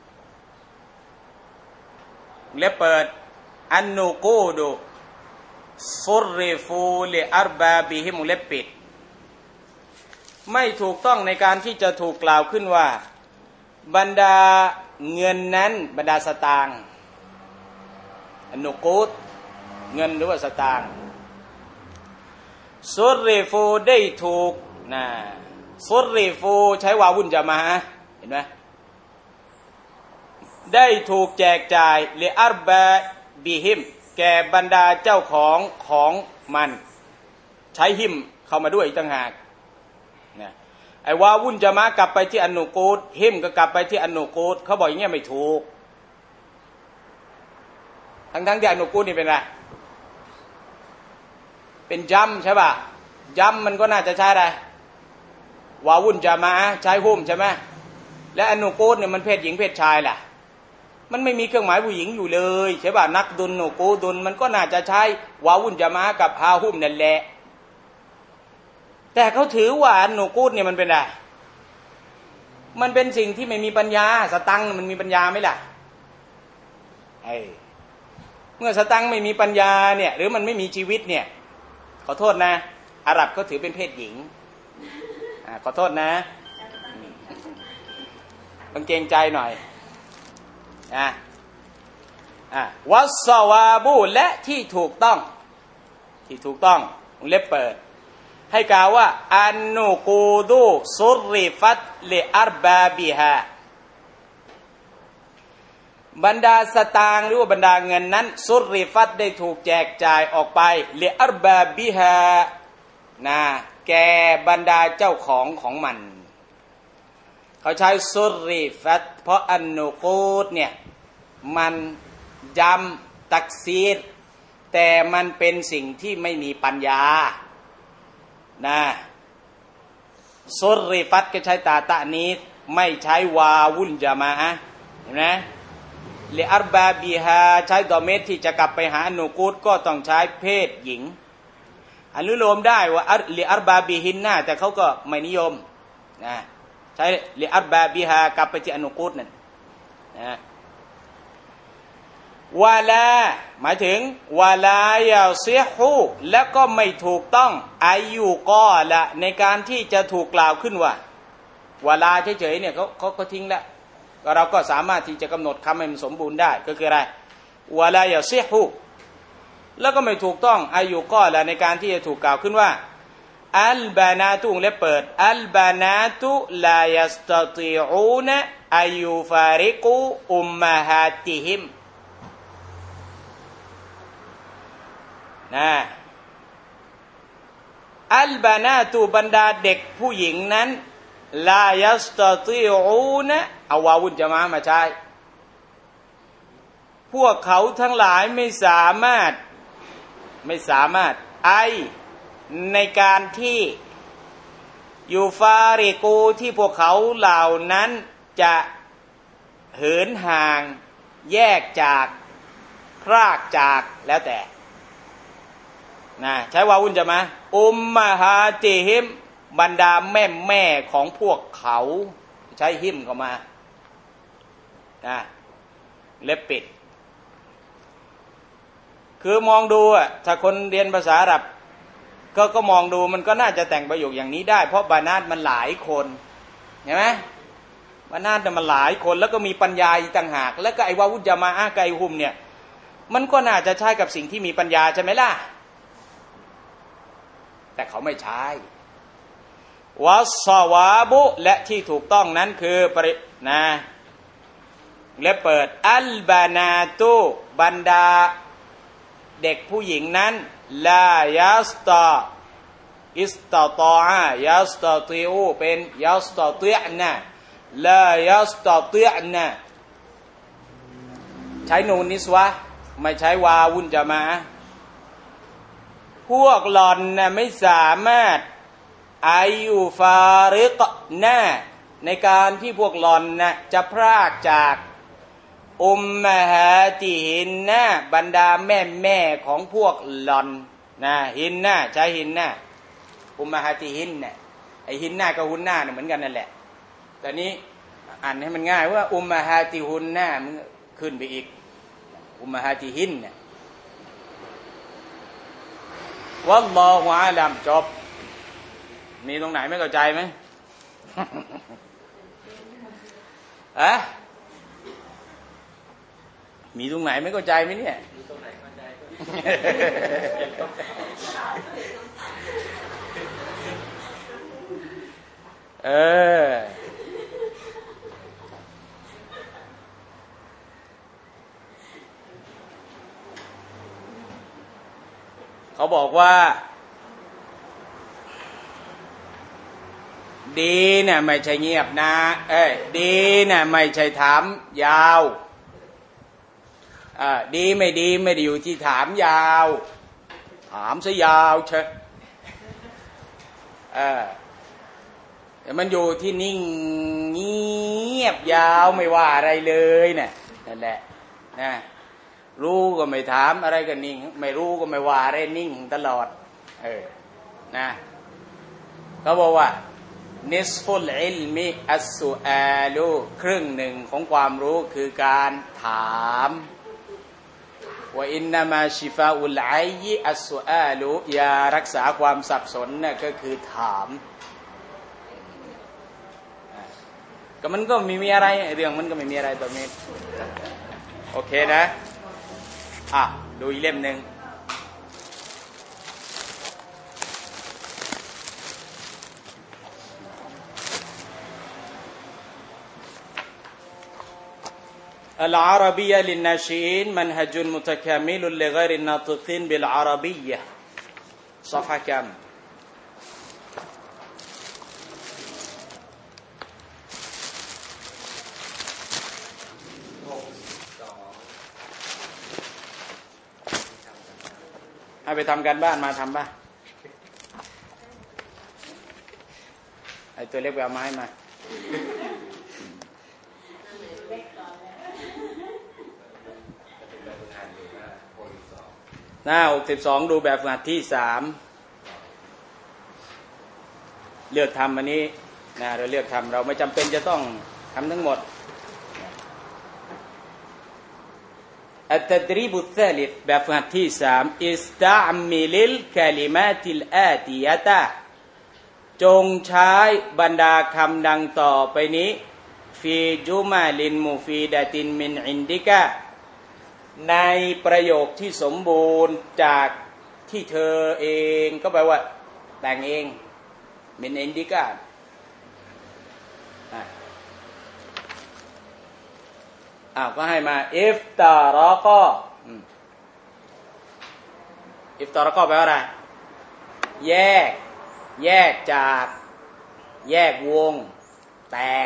เล็บเปิดอันนุกูดุซุริฟูลิอัรบาบิฮิมเล็บปิดไม่ถูกต้องในการที่จะถูกกล่าวขึ้นว่าบรรดาเงินนั้นบรรดาสตางค์อันนุกูดเงินหรือว่าสตางค์ซุรริฟูได้ถูกนะซุรริฟูใช้วาวุ่นจะมาเห็นไหมได้ถูกแจกจ่ายลิอัรบะบิฮิมแก่บรรดาเจ้าของของมันใช้หิมเข้ามาด้วยต่างหากนะไอ้วาวุ่นจะมากลับไปที่อนุกูดหิมก็กลับไปที่อนุกูดเขาบอกอย่างเงี้ยไม่ถูกทั้งทั้งที่อนุกูดนี่เป็นอะไรเป็นจัมใช่ป่ะจัมมันก็น่าจะใช้อะไรวาวุ่นจะมาใช้หุ่มใช่ไหมและอนุกูดเนี่ยมันเพศหญิงเพศชายแหละมันไม่มีเครื่องหมายผู้หญิงอยู่เลยใช่ป่ะนักดุลโนกูดุลมันก็น่าจะใช้วาวุ่นจะมากับฮาหุ่มนั่นแหละแต่เขาถือว่าอนุกูดเนี่ยมันเป็นอะไรมันเป็นสิ่งที่ไม่มีปัญญาสตังค์มันมีปัญญาไหมล่ะไอ้เมื่อสตังค์ไม่มีปัญญาเนี่ยหรือมันไม่มีชีวิตเนี่ยขอโทษนะอาหรับก็ถือเป็นเพศหญิงอ่าขอโทษนะต้องเกรงใจหน่อยอ่ะอ่ะวัสวาบูและที่ถูกต้องที่ถูกต้องวงเล็บเปิดให้กล่าวว่าอันนูกูดูซุริฟัตลิอัรบาบิฮาบรรดาสตางค์หรือว่าบรรดาเงินนั้นซุริฟัตได้ถูกแจกจ่ายออกไปลิอัรบาบิฮานะแก่บรรดาเจ้าของของมันเขาใช้ซุริฟัตเพราะอันนูกูดเนี่ยมันจำตักซีดแต่มันเป็นสิ่งที่ไม่มีปัญญานะซุริฟัตก็ใช้ตาตะนี้ไม่ใช้วาวุ่นจะมาเห็นไหมลิอัรบาบิฮาใช้ดอเมสที่จะกลับไปหาอนุกูดก็ต้องใช้เพศหญิงอนุโลมได้ว่าลิอัรบาบิฮินนะแต่เขาก็ไม่นิยมนะใช้ลิอัรบาบิฮากลับไปที่อนุกูดนั่นนะวาลาหมายถึงวาลายาเซียฮูและก็ไม่ถูกต้องอายุกอละในการที่จะถูกกล่าวขึ้นว่าวาลาเฉยๆเนี่ยเขาเขาเขาทิ้งแล้วเราก็สามารถที่จะกำหนดคำให้มันสมบูรณ์ได้ก็คืออะไรวาลายาเซียฮูแล้วก็ไม่ถูกต้องอายุกอละในการที่จะถูกกล่าวขึ้นว่าอัลบานาตุและเปิดอัลบานาตุลายัสตติอูนะอายุฟาริกูอุมมะฮาติฮิมนะอัลบานาตุบรรดาเด็กผู้หญิงนั้นลายัสตติอูนะเอาวาวุ่นจะมามาใช้พวกเขาทั้งหลายไม่สามารถไม่สามารถไอในการที่ยูฟาริกูที่พวกเขาเหล่านั้นจะเหินห่างแยกจากพรากจากแล้วแต่นะใช้วาวุ่นจะมาอุมมะฮาติฮิมบรรดาแม่แม่ของพวกเขาใช้หิมเข้ามานะเล็บปิดคือมองดูอ่ะถ้าคนเรียนภาษาอาหรับก็ก็มองดูมันก็น่าจะแต่งประโยคอย่างนี้ได้เพราะบานาตมันหลายคนเห็นไหมบานาตมันหลายคนแล้วก็มีปัญญาอีกต่างหากแล้วก็ไอ้วาวุ่นจะมาอาไกฮุมเนี่ยมันก็น่าจะใช้กับสิ่งที่มีปัญญาใช่ไหมล่ะแต่เขาไม่ใช้วัสสวาบุและที่ถูกต้องนั้นคือปรินะและเปิดอัลบานาตุบรรดาเด็กผู้หญิงนั้นลายัสตาอิสตาตอายัสตาติอูเป็นยัสตาติอนะลายัสตาติอนะใช้นูนนิสวะไม่ใช้วาวุ่นจะมาพวกหล่อนน่ะไม่สามารถอายุฟาริกหน้าในการที่พวกหล่อนน่ะจะพรากจากอุมมะฮาติหินนะบรรดาแม่แม่ของพวกหล่อนนะหินนะใช้หินนะอุมมะฮาติหินเนี่ยไอหินนะกับหุนนะเนี่ยเหมือนกันนั่นแหละแต่นี้อ่านให้มันง่ายว่าอุมมะฮาติหุนนะมันขึ้นไปอีกอุมมะฮาติหินเนี่ยวัลลอฮุอาลัมจบมีตรงไหนไม่เข้าใจไหม อะมีตรงไหนไม่เข้าใจไหมเนี่ยมีตรงไหนเข้าใจเออเขาบอกว่าดีเนี่ยไม่ใช่เงียบนะเอ้ยดีเนี่ยไม่ใช่ถามยาวอ่าดีไม่ดีไม่ได้อยู่ที่ถามยาวถามซะยาวเชะเออแต่มันอยู่ที่นิ่งเงียบยาวไม่ว่าอะไรเลยเนี่ยนั่นแหละนะรู้ก็ไม่ถามอะไรก็นิ่งไม่รู้ก็ไม่ว่าอะไรนิ่งตลอดเออนะเขาบอกว่านิสฟุลอิลมิอัสสุอาลุครึ่งหนึ่งของความรู้คือการถามว่าอินนามาชิฟาอุลไอยิอัสสุอาลุยารักษาความสับสนน่ะก็คือถามก็มันก็ไม่มีอะไรเรื่องมันก็ไม่มีอะไรตรงนี้โอเคนะอ่ะดูอีกเล่มหนึ่งالعربية للناشئين منهج متكامل لغير الناطقين بالعربية صفحة كم ให้ไปทำการบ้านมาทำป่ะไอตัวเล็กไปเอาไม้มาหน้าหกสิบสองดูแบบฝึกหัดที่สามเลือกทำอันนี้นะเราเลือกทำเราไม่จำเป็นจะต้องทำทั้งหมดอัตตรีบุตรลิแบบฝึกหัดที่สามอิสตามิลิลคาลิมาติลอาติยะตะจงใช้บรรดาคำดังต่อไปนี้ฟีจุมาลินมูฟีดะตินมินอินดิกะในประโยคที่สมบูรณ์จากที่เธอเองก็แปลว่าแต่งเองมินอินดิกะอ้าวก็ให้มาอิฟตารอกออิฟตารอกอแปลว่าอะไรแยกแยกจากแยกวงแตก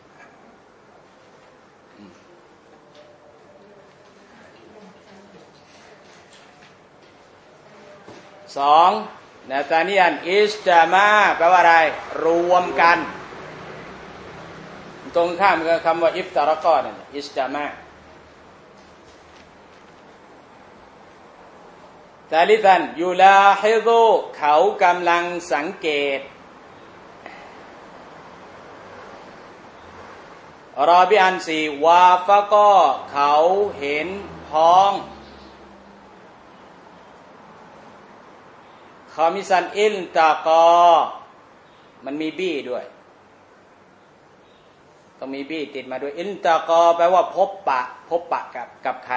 สองนาตานิยันอิสจามาแปลว่าอะไรรวมกันตรงข้ามกับคำว่าอิฟตารอกอนั่นอิสจามาซาลิซันยูลาฮิซุเขากำลังสังเกตรอบิอันสีวาฟะก็เขาเห็นพ้องคามิซันอิลตากอมันมีบี้ด้วยต้องมีบี้ติดมาด้วยอิลตากอแปลว่าพบปะพบปะกับกับใคร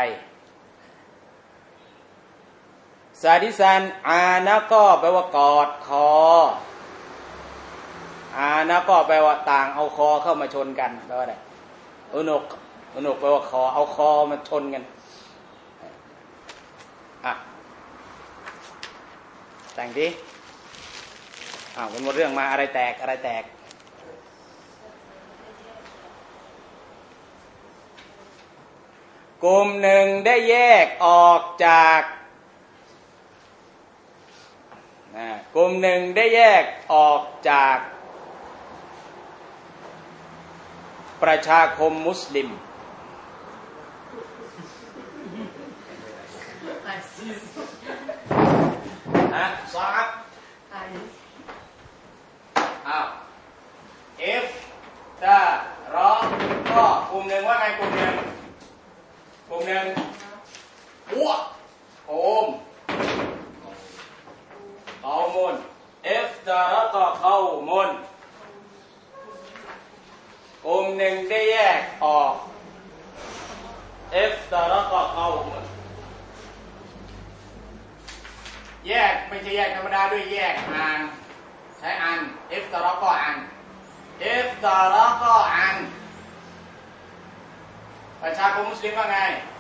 ซาดิซันอานะก็แปลว่ากอดคออานะก็แปลว่าต่างเอาคอเข้ามาชนกันแปลว่าอะไรอุนกอุนกแปลว่าคอเอาคอมาชนกันอ่ะแต่งดิอ้าวเป็นหมดเรื่องมาอะไรแตกอะไรแตกกลุ่มหนึ่งได้แยกออกจากกลุ่มหนึ่งได้แยกออกจากประชาคมมุสลิมนะซอฟอ้าวเอฟตารอก็กลุ่มหนึ่งว่าไงกลุ่มหนึ่งกลุ่มหนึ่งหัวโอมเขามุนเอฟตารอก็เขามุนกลุ่มหนึ่งได้แยกออกเอฟตารอก็เขามุนแยกไม่ใช่แยกธรรมดาด้วยแยกอ่านใช้อันเอฟตารอก็อันอิฟตาระกออันประชาคมมุสลิมว่าไง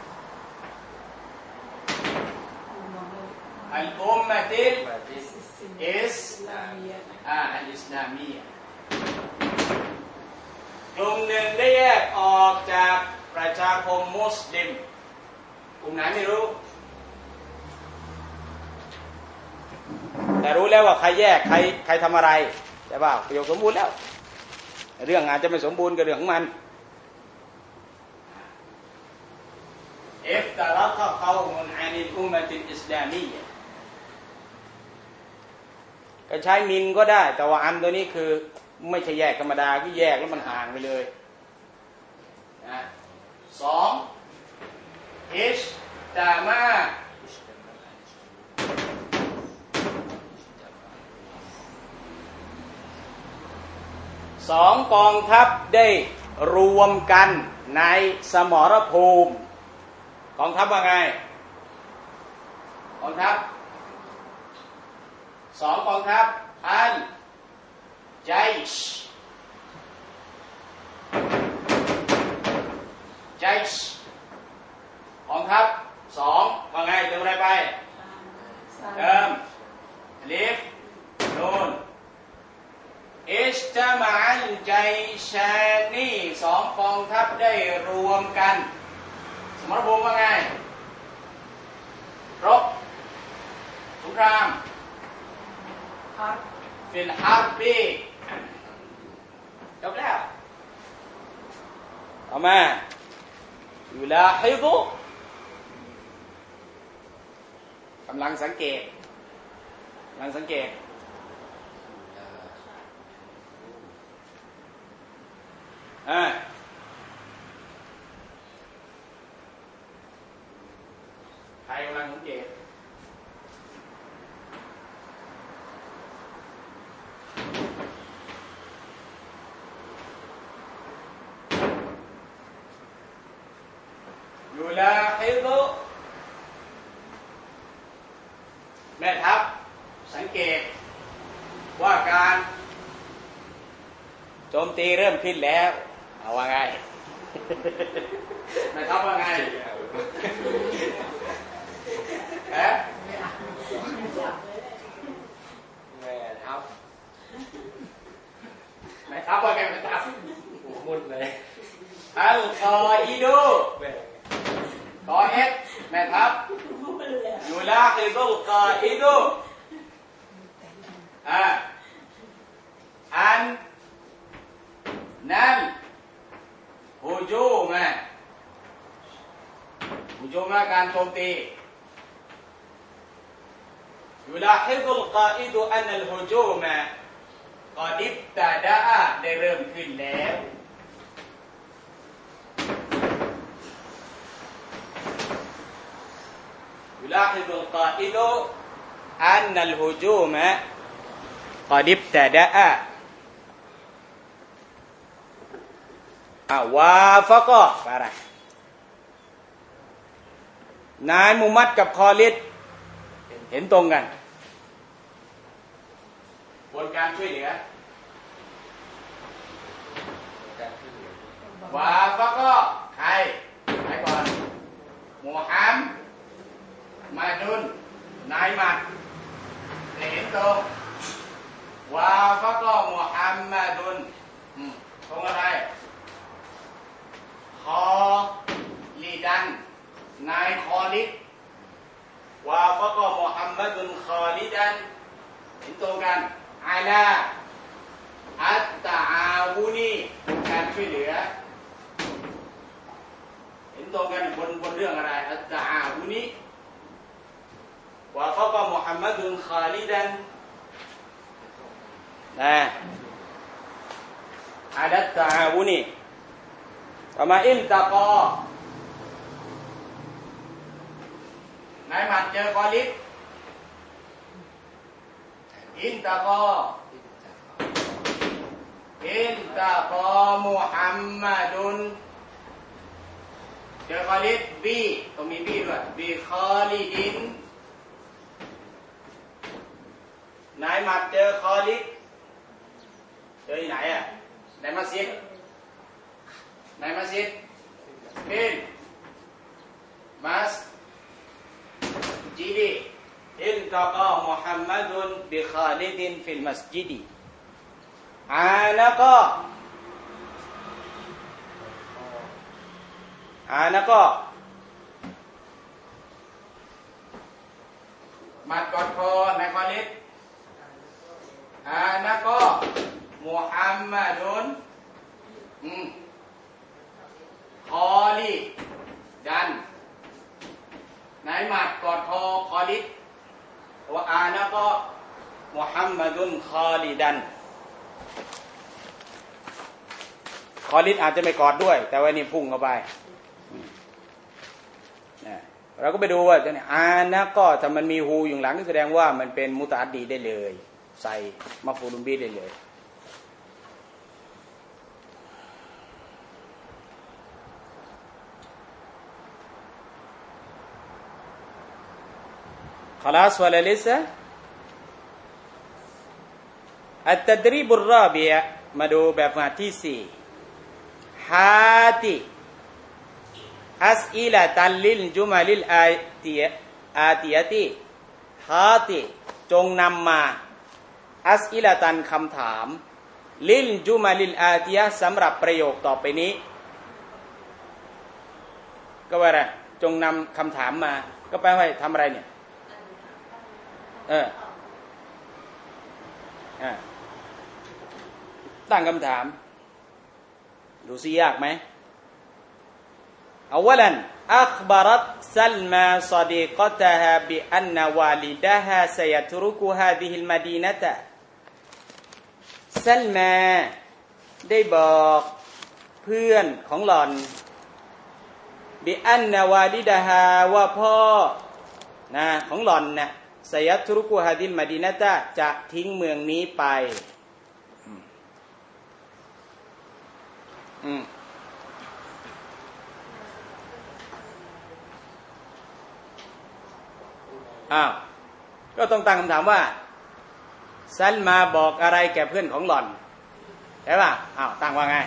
อัลอุมมะติลอิสอ่าอัลอิสลามียะกลุ่มหนึ่งได้แยกออกจากประชาคมมุสลิมกลุ่มไหนไม่รู้แต่รู้แล้วว่าใครแยกใครใครทำอะไรใช่ป่าวประโยคสมบูรณ์แล้วเรื่องอาจจะไม่สมบูรณ์กับเรื่องของมันอิฟตารักะกอมุนอานิลอุมมะติลอิสลามียะก็ใช้มินก็ได้แต่ว่าอันตัวนี้คือไม่ใช่แยกธรรมดาที่แยกแล้วมันห่างไปเลยนะสองอิชตามาสองกองทัพได้รวมกันในสมรภูมิกองทัพว่าไงกองทัพสองกองทัพอัลไจชไจชกองทัพสองว่าไงเติมอะไรไปเติมลิฟนูนอิจตะมะอัลไจชานีสองกองทัพได้รวมกันสมรภูมิว่าไงรบสงครามฟิลฮาร์บีจบแล้วต่อมายูลาฮิดุกำลังสังเกตกำลังสังเกตอ่าใครกำลังสังเกตยูลาฮิดุแม่ทัพสังเกตว่าการโจมตีเริ่มขึ้นแล้วเอาว่าไงแม่ทัพว่าไงฮะแม่ทัพแม่ทัพว่าไงแม่ทัพมุดเลยอัลกออิดูกอเอสแม่ทัพยูลาฮิดุลกออิดูอ่าอันนั้นฮุจูมะฮุจูมะการโจมตียูลาฮิดุลกออิดูอันนัลฮุจูมะกอดิบตาดาได้เริ่มขึ้นแล้วيلاحظ القائد أن الهجوم قد ابتدأ وافق อะไรนายมุมัดกับคอลิดเห็นตรงกันบนการช่วยเหลือวาฟักก็ใครใครก่อนมูฮัมมาดุนนายมัดเห็นตรงวาฟักก็มูฮัมมาดุนตรงอะไรคอลีดันนายคอลิดวาฟักก็มูฮัมมัดุนคอลิดันเห็นตรงกันอาลาอัตตาอาวุนีการช่วยเหลือเห็นตรงกันบนบนเรื่องอะไรอัตตาอาวุนีวาฟักก็มูฮัมมัดุนคอลิดันนะอัตตาอาวุนีต่อมาอิลตะกอนายมัดเจอกอลิดอินตะกออินตะกอมุฮัมมัดุนเจอกอลิดบีต้องมีบีด้วยบีคอลิดินนายมัดเจอคอลิดเจอที่ไหนอ่ะในมัสยิดในมัสยิดฟิลมัสจิดอิลตะกามุฮัมมัดุนบิคาลิดินฟิลมัสจิดอานะก็อานะก็มัดกอดคอในคอลิดอานะก็มุฮัมมัดุนอืมคอลิดันไหนมัดกอดคอคอลิดว่าอานะก็มุฮัมมัดุนคอลิดันคอลิดอาจจะไม่กอดด้วยแต่ว่านี่พุ่งเข้าไปเราก็ไปดูว่าเนี่ยอานะก็ถ้ามันมีฮูอยู่หลังนี่แสดงว่ามันเป็นมุตะอัดดีได้เลยใส่มัฟอูลุบิได้เลยخلاص ولا لسه التدريب الرابع มาดูแบบฝึกหัดที่สี่ฮาติอัสอิละตัลลิลจุมาลิลอาติอาติยติฮาติจงนำมาอัสอิละตันคำถามลิลจุมาลิลอาติยะสำหรับประโยคต่อไปนี้ก็ว่าอะไรจงนำคำถามมาก็แปลว่าทำอะไรเนี่ยเอออ่าตั้งคำถามดูสิยากไหมأولاً أخبرت سلمى صديقتها بأن والدها سيترك هذه المدينة سلمى ได้บอกเพื่อนของหล่อน بأن والدها ว่าพ่อนะของหล่อนนะ سيترك هذه المدينة จะทิ้งเมืองนี้ไปอืมอ้าวก็ต้องตั้งคำถามว่าซัลมาบอกอะไรแก่เพื่อนของหล่อนใช่ป่ะอ้าวตั้งว่าไง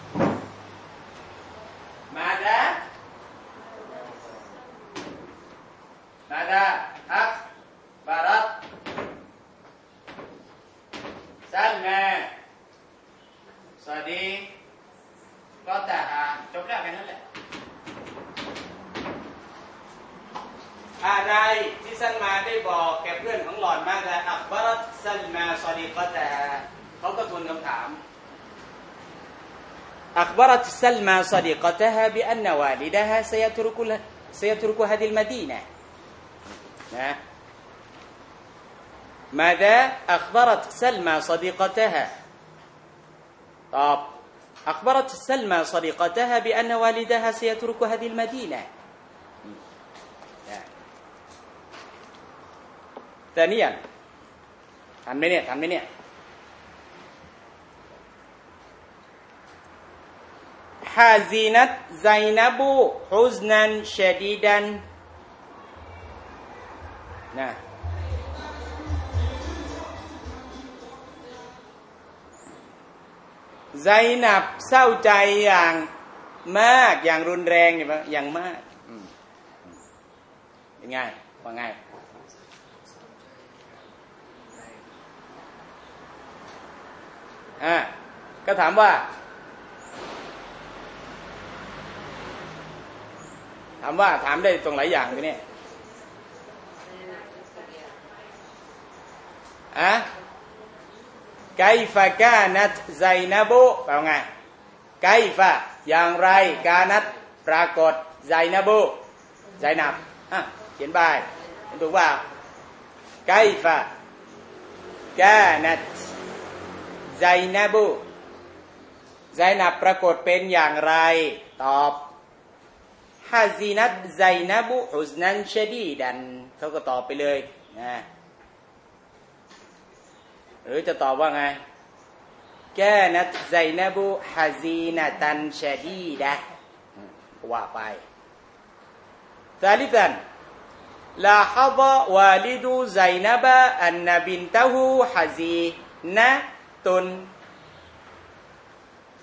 มาดามาดาอักบารัตซัลมาสวัสดีก็แต่จบแล้วแค่นั้นแหละอะไรที่ซัลมาได้บอกแก่เพื่อนของหล่อนมากเลยอักบารัตซัลมาซอดีกะตะเขาก็ทูลคำถามอักบารัตซัลมาซอดีกะตะฮะบิอันนะวาลิดะฮะซัยตรุกุซัยตรุกุฮาดิลมะดีนะนะ ماذا أخبرت سلمى صديقتها طب أخبرت سلمى صديقتها بأن والدها سيترك هذه المدينة ثانيا ทันไหมเนี่ยทันไหมเนี่ยحزنت زينب حزنا شديدا นะไซนับเศร้าใจอย่างมากอย่างรุนแรงอย่างมากเป็นไงว่าไงอ่าก็ถามว่าถามว่าถามได้ตรงหลายอย่างไปเนี่ยอะไกฟะกานัตไซนับแปลว่าไงไกฟะอย่างไรกานัตปรากฏไซนับไซนับอ่ะเขียนบายถูกว่าไกฟะกานัตไซนับไซนับปรากฏเป็นอย่างไรตอบฮาซินัตไซนับอุซนันชะดีดันเขาก็ตอบไปเลยนะหรือจะตอบว่าไงกานัตไซนับฮาซีนะตันชะดีดะว่าไปثالثا لاحظ والد زينب أن بنته حزينة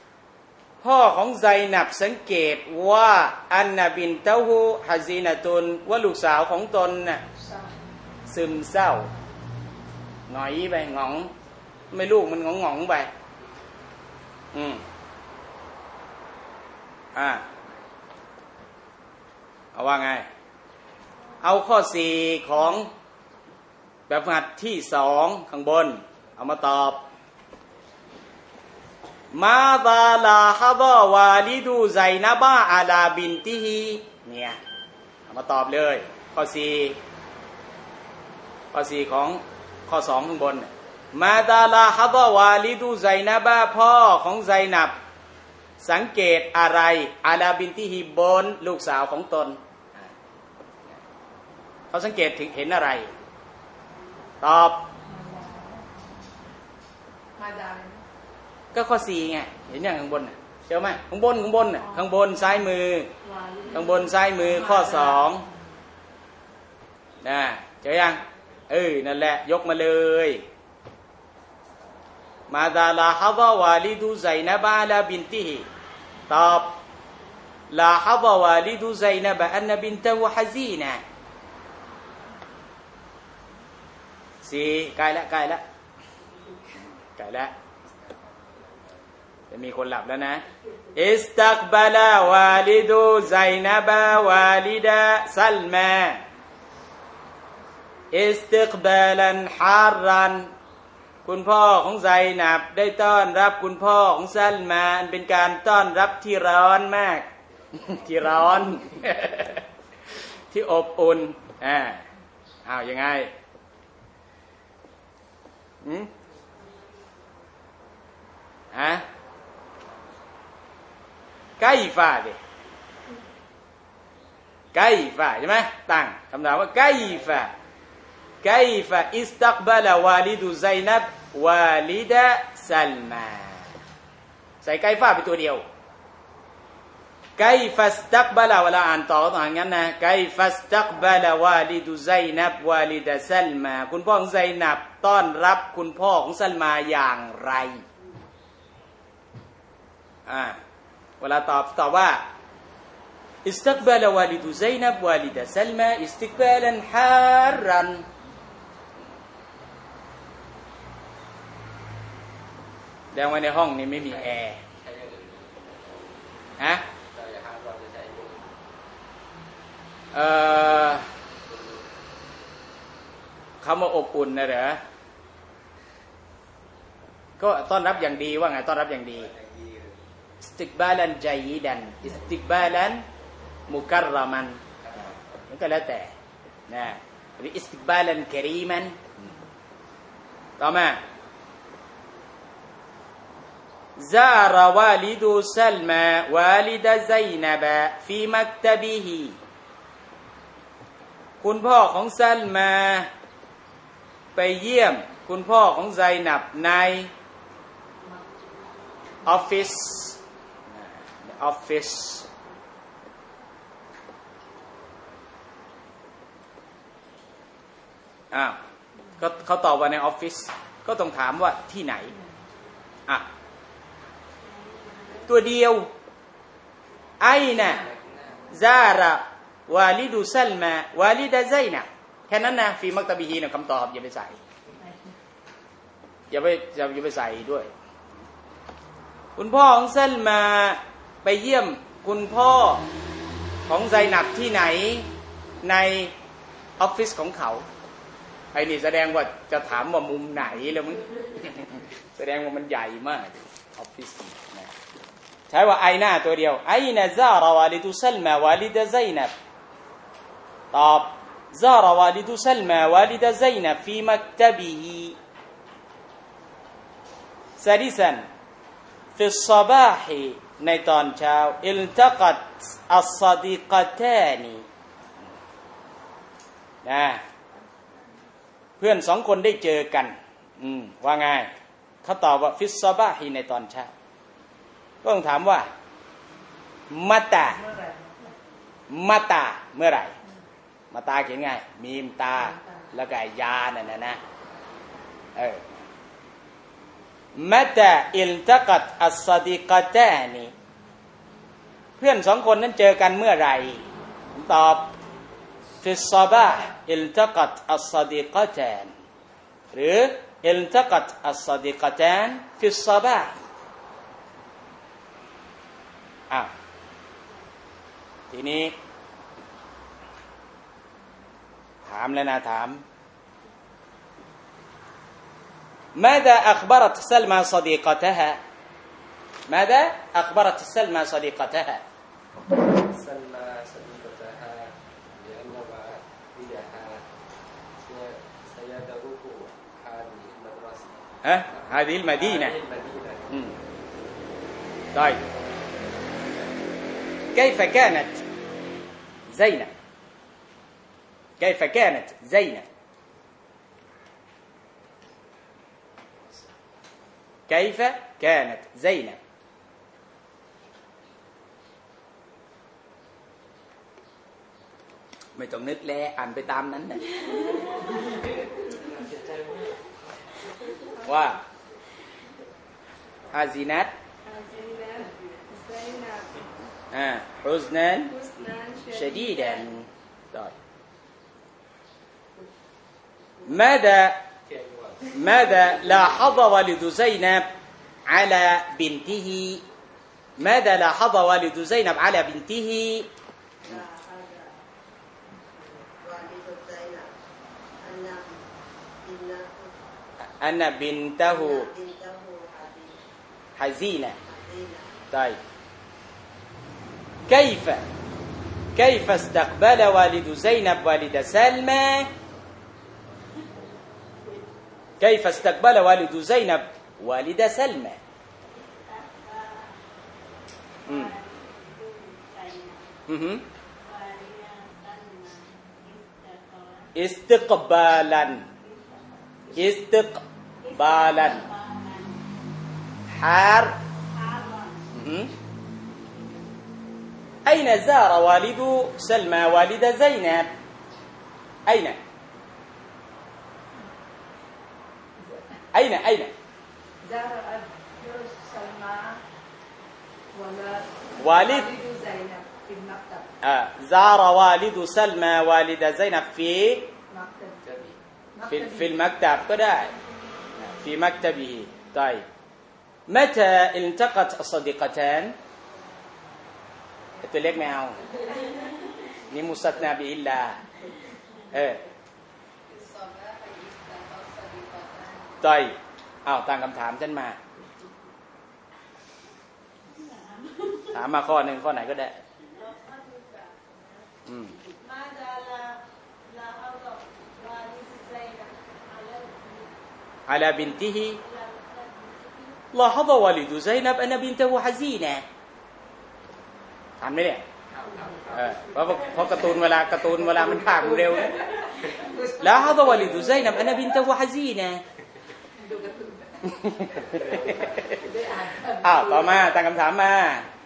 พ่อของไซนับสังเกตว่าอันนบินเตาฮูฮะซีนะตุนว่าลูกสาวของตนน่ะซึมเศร้าหงอยไปหงองไม่ลูกมันหงองหงองไปอืมอ่าเอาว่าไงเอาข้อสี่ของแบบหัดที่สองข้างบนเอามาตอบมาบาลาฮะบาวาลิดูไซนะบะอาลาบินติฮีเนี่ยเอามาตอบเลยข้อสี่ข้อสี่ของข้อสองข้างบนมาดาลาฮะบาวาลิดูไซนะบะพ่อของไซนับสังเกตอะไรอาลาบินติฮีบนลูกสาวของตนเขาสังเกตถึงเห็นอะไรตอบก็ข้อสี่ไงเห็นอย่างข้างบนน่ะเจอไหมข้างบนข้างบนน่ะข้างบนซ้ายมือข้างบนซ้ายมือข้อสองนะเจอยังเออนั่นแหละยกมาเลยมาดาลาฮะบาวาลิดูไซนะบะอาลาบินติฮีตอบลาฮะบาวาลิดูไซนะบะอันนบินตะฮุฮะซีนะสี่ใกล้ละใกล้ละใกล้ละจะมีคนหลับแล้วนะอิสตักบะลาวาลิดูไซนะบะวาลิดะซัลมาอิสติกบาลันฮารันคุณพ่อของไซนับได้ต้อนรับคุณพ่อของซัลมาเป็นการต้อนรับที่ร้อนมากที่ร้อน ที่อบอุ่นอ่าอ้าวยังไงอืมฮะไกฟะดิไกฟะใช่ไหมตั้งคำถามว่าไกฟะไกฟะอิสตักบะลาวาลิดูไซนับวาลิดะซัลมาใส่ไกฟะเป็นตัวเดียวไกฟัสตักบะลาเวลาอ่านต่อต้องอ่านงั้นนะไกฟัสตักบะลาวาลิดูไซนับวาลิดะซัลมาคุณพ่อของไซนับต้อนรับคุณพ่อของซัลมาอย่างไรอ่าเวลาตอบตอบว่าอิสตักบะลาวาลิดูไซนับวาลิดะซัลมาอิสติกบาลันฮารันแดงไว้ในห้องนี้ไม่มีแอร์ฮะเอ่อคำว่าอบอุ่นนะเหรอก็ต้อนรับอย่างดีว่าไงต้อนรับอย่างดีอิสติกบาลันใจยิดันอิสติกบาลันมุกัรรมันนี่ก็แล้วแต่นะหรืออิสติกบาลันกะรีมันต่อมาزار والد سلمى والد زينب في مكتبه คุณพ่อของซัลมาไปเยี่ยมคุณพ่อของไซนับในออฟฟิศออฟฟิศอ้าวก็เขาตอบว่าในออฟฟิศก็ต้องถามว่าที่ไหนอ่ะตัวเดียวไอนะซาระวาลิดูซัลมาวาลิดะไซนะแค่นั้นนะฟีมักตะบีฮีนะคำตอบอย่าไปใส่อย่าไปอย่าไปใส่ด้วยคุณพ่อของซัลมาไปเยี่ยมคุณพ่อของไซนับที่ไหนในออฟฟิศของเขาไอ้นี่แสดงว่าจะถามว่ามุมไหนแล้วมึงแสดงว่ามันใหญ่มากออฟฟิศนะใช้ว่าไอหน้าตัวเดียวไอนะซาระวาลิดุซัลมาวาลิดะไซนับตอบซาระวาลิดุซัลมาวาลิดะไซนับฟีมักตะบิฮิซาดิซันฟิศศบาฮิในตอนเช้าอิลตักัตอัศศดีกะตานีนะเพื่อนสองคนได้เจอกันอืมว่าไงเขาตอบว่าฟิศศบาฮิในตอนเช้าก็ต้องถามว่ามาตามาตาเมื่อไหร่มาตาเขียนไงมีมตาแล้วก็ยานั่นนะนะเออมาตาอิลตักัตอัศศดีกะตานีพื่อนสองคนนั้นเจอกันเมื่อไหร่ตอบฟิศซอบาห์อิลตักัตอัศฎิกะตานหรืออิลตักัตอัศฎิกะตานฟิศซอบาห์อ่ะทีนี้ถามแล้วนะถามماذا أخبرت سلمى صديقتها ماذا أخبرت سلمى صديقتها سلمى صديقتها بأن والدها سيترك هذه المدرسة ها هذه المدينة هذه المدينة مم. طيب كيف كانت زينب كيف كانت زينب كيف كانت زينبไม่ต้องนึกแล้วอ่านไปตามนั้นนะว่าฮาซินัตอ่าฮุซนันชะดีดันطيب ماذا ماذا لاحظ والد زينب على بنته ماذا لاحظ والد زينب على بنته أن بنته حزينة طيب كيف كيف استقبل والد زينب والد سلمى كيف استقبل والد زينب والد سلمى امم امم استقبالا استقبالا حار أين زار والد سلمى والد زينب أين أين أين زار سلمى والد زينب في المكتب آه. زار والد سلمى والد زينب في مكتب في, في المكتب كده في مكتبه طيب متى التقت الصديقتان ตัวเล็กไม่เอานี่มุสัตนาบิอิลลาเออต่อยอ้าวตั้งคำถามฉันมาถามมาข้อหนึ่งข้อไหนก็ได้อืมعلى بنته لاحظ والد زينب أن بنته حزينة ทันไหมเนี่ยเออเพราะเพราะการ์ตูนเวลาการ์ตูนเวลามันภาคเร็วนะ لاحظ والد زينب أن بنته حزينة อ้าวต่อมาตั้งคำถามมา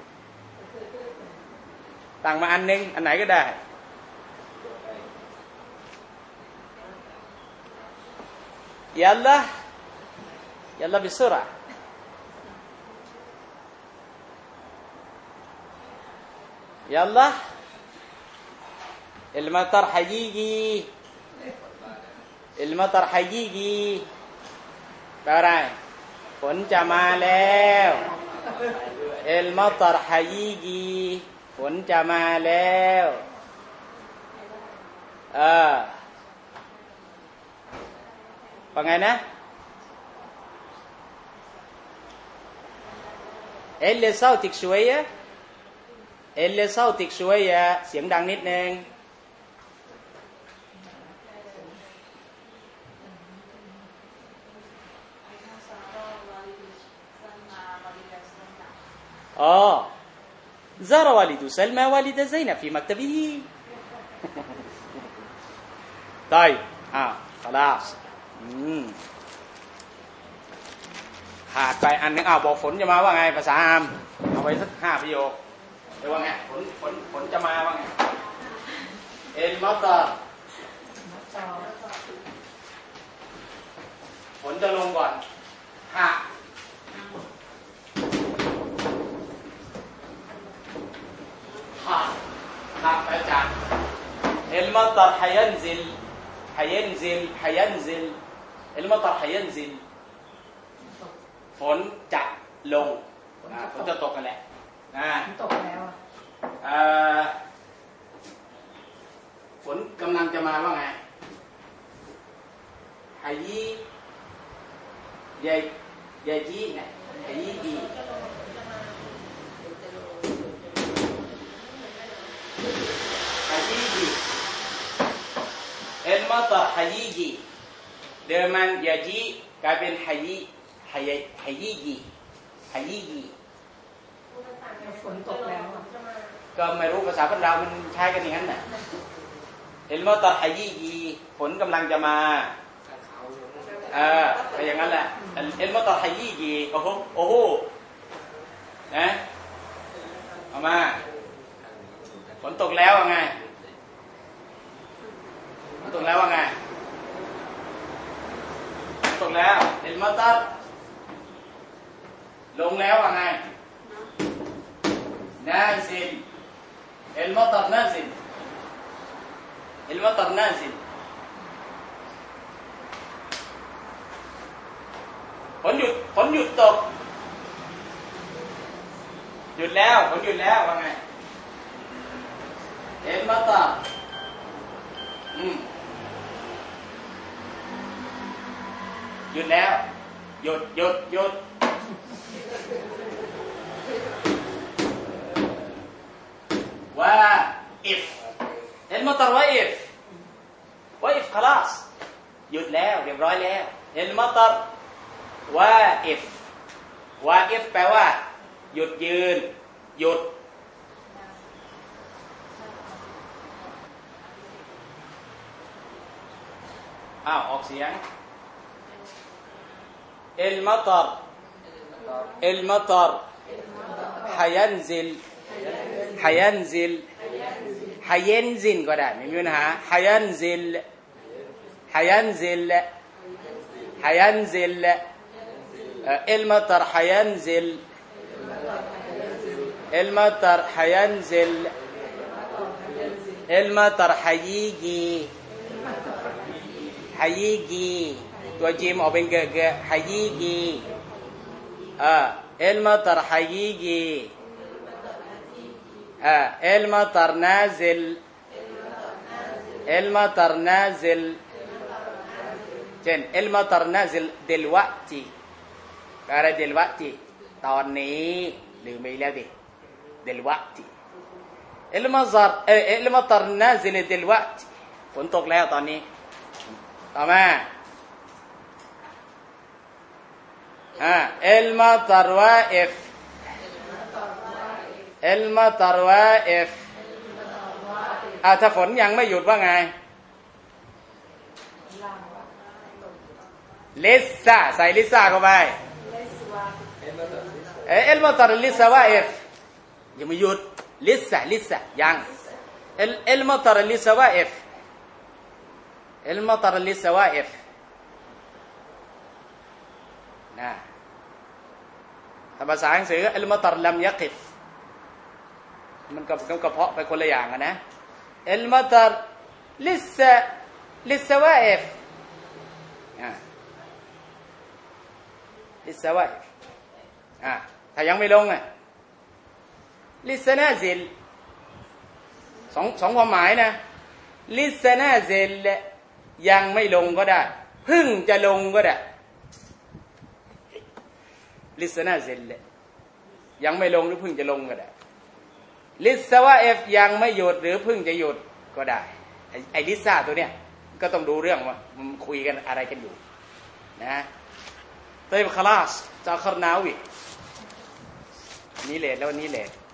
ตั้งมาอันนึงอันไหนก็ได้يلا يلا بسرعة يلا المطر حيجي المطر حيجي แปลว่าอะไรฝนจะมาแล้วเอลมัตรฮายีกีฝนจะมาแล้วเออว่าไงนะเอลเลเซาติกช่วยเอลเลเซาติกช่วยเสียงดังนิดนึงآه زار والد سلمى والد زينب في مكتبه طيب آه خلاص ขาดไปอันนึงอ้าวบอกฝนจะมาว่าไงภาษาอามเอาไว้สักห้าประโยคเรียกว่าไงฝนฝนฝนจะมาว่าไงเอลมัตตาฝนจะลงก่อนหะ المطر حينزل حينزل حينزل المطر حينزل ฝนจะลงฝนจะตกกันแหละตกแล้วฝนกำลังจะมาว่าไงฮายียายยายจีไงฮายีดีฮายีดีเอ็นมาต่อฮายีดีเดิมมันยาจีกลายเป็นฮายีฮายีฮายีดีฮายีดีฝนตกแล้วก็ไม่รู้ภาษาบ้านเรามันใช้กันอย่างนั้นน่ะเห็นว่าตอนฮายียีฝนกำลังจะมาเออไปอย่างนั้นแหละเห็นว่าตอนฮายียีโอ้โหโอ้โหนะเอามาฝนตกแล้วว่าไงฝนตกแล้วว่าไงฝนตกแล้วเห็นว่าตอนลงแล้วว่าไงنازل المطر نازل المطر نازل ฝนหยุดฝนหยุดตกหยุดแล้วฝนหยุดแล้วว่าไง المطر อืมหยุดแล้วหยุดหยุดหยุดواقف المطر واقف واقف خلاص หยุดแล้วเรียบร้อยแล้ว المطر واقف واقف แปลว่าหยุดยืนหยุดอ้าวออกเสียง المطر المطر حينزل حينزل حينزل ก็ได้ไม่มีปัญหา حينزل حينزل حينزل المطر حينزل المطر حينزل المطر حيجي حيجي ตัวจิมออกเป็นเกะเกะ حيجي อ่า المطر حيجي آه. المطر نازل المطر نازل جن المطر نازل دلوقتي อะไร دلوقتي ตอนนี้หรือไม่แล้วดิ دلوقتي المطر المطر نازل دلوقتي ฝนตกแล้วตอนนี้ต่อมาอ่า المطر واقف المطر واقف อ่าถ้าฝนยังไม่หยุดว่าไง لسه ใส่ لسه เข้าไปเอ๊ะ المطر لسه واقف ยังไม่หยุด لسه لسه ยัง المطر لسه واقف المطر لسه واقف นะถ้าภาษาอังกฤษ المطر لم يقفมันกับกระเพาะไปคนละอย่างนะ المطر لسه لسه واقف لسه واقف อ่ะถ้ายังไม่ลงอ่ะ لسه نازل สองสองความหมายนะ لسه نازل ยังไม่ลงก็ได้เพิ่งจะลงก็ได้ لسه نازل ยังไม่ลงหรือเพิ่งจะลงก็ได้ลิซาว่าเอฟยังไม่หยุดหรือเพิ่งจะหยุดก็ได้ไอ้ไอ้ลิซ่าตัวเนี้ยก็ต้องดูเรื่องว่ามันคุยกันอะไรกันอยู่นะเตยบคลาสจากคาร์นาวินี่เลทแล้วนี่เลท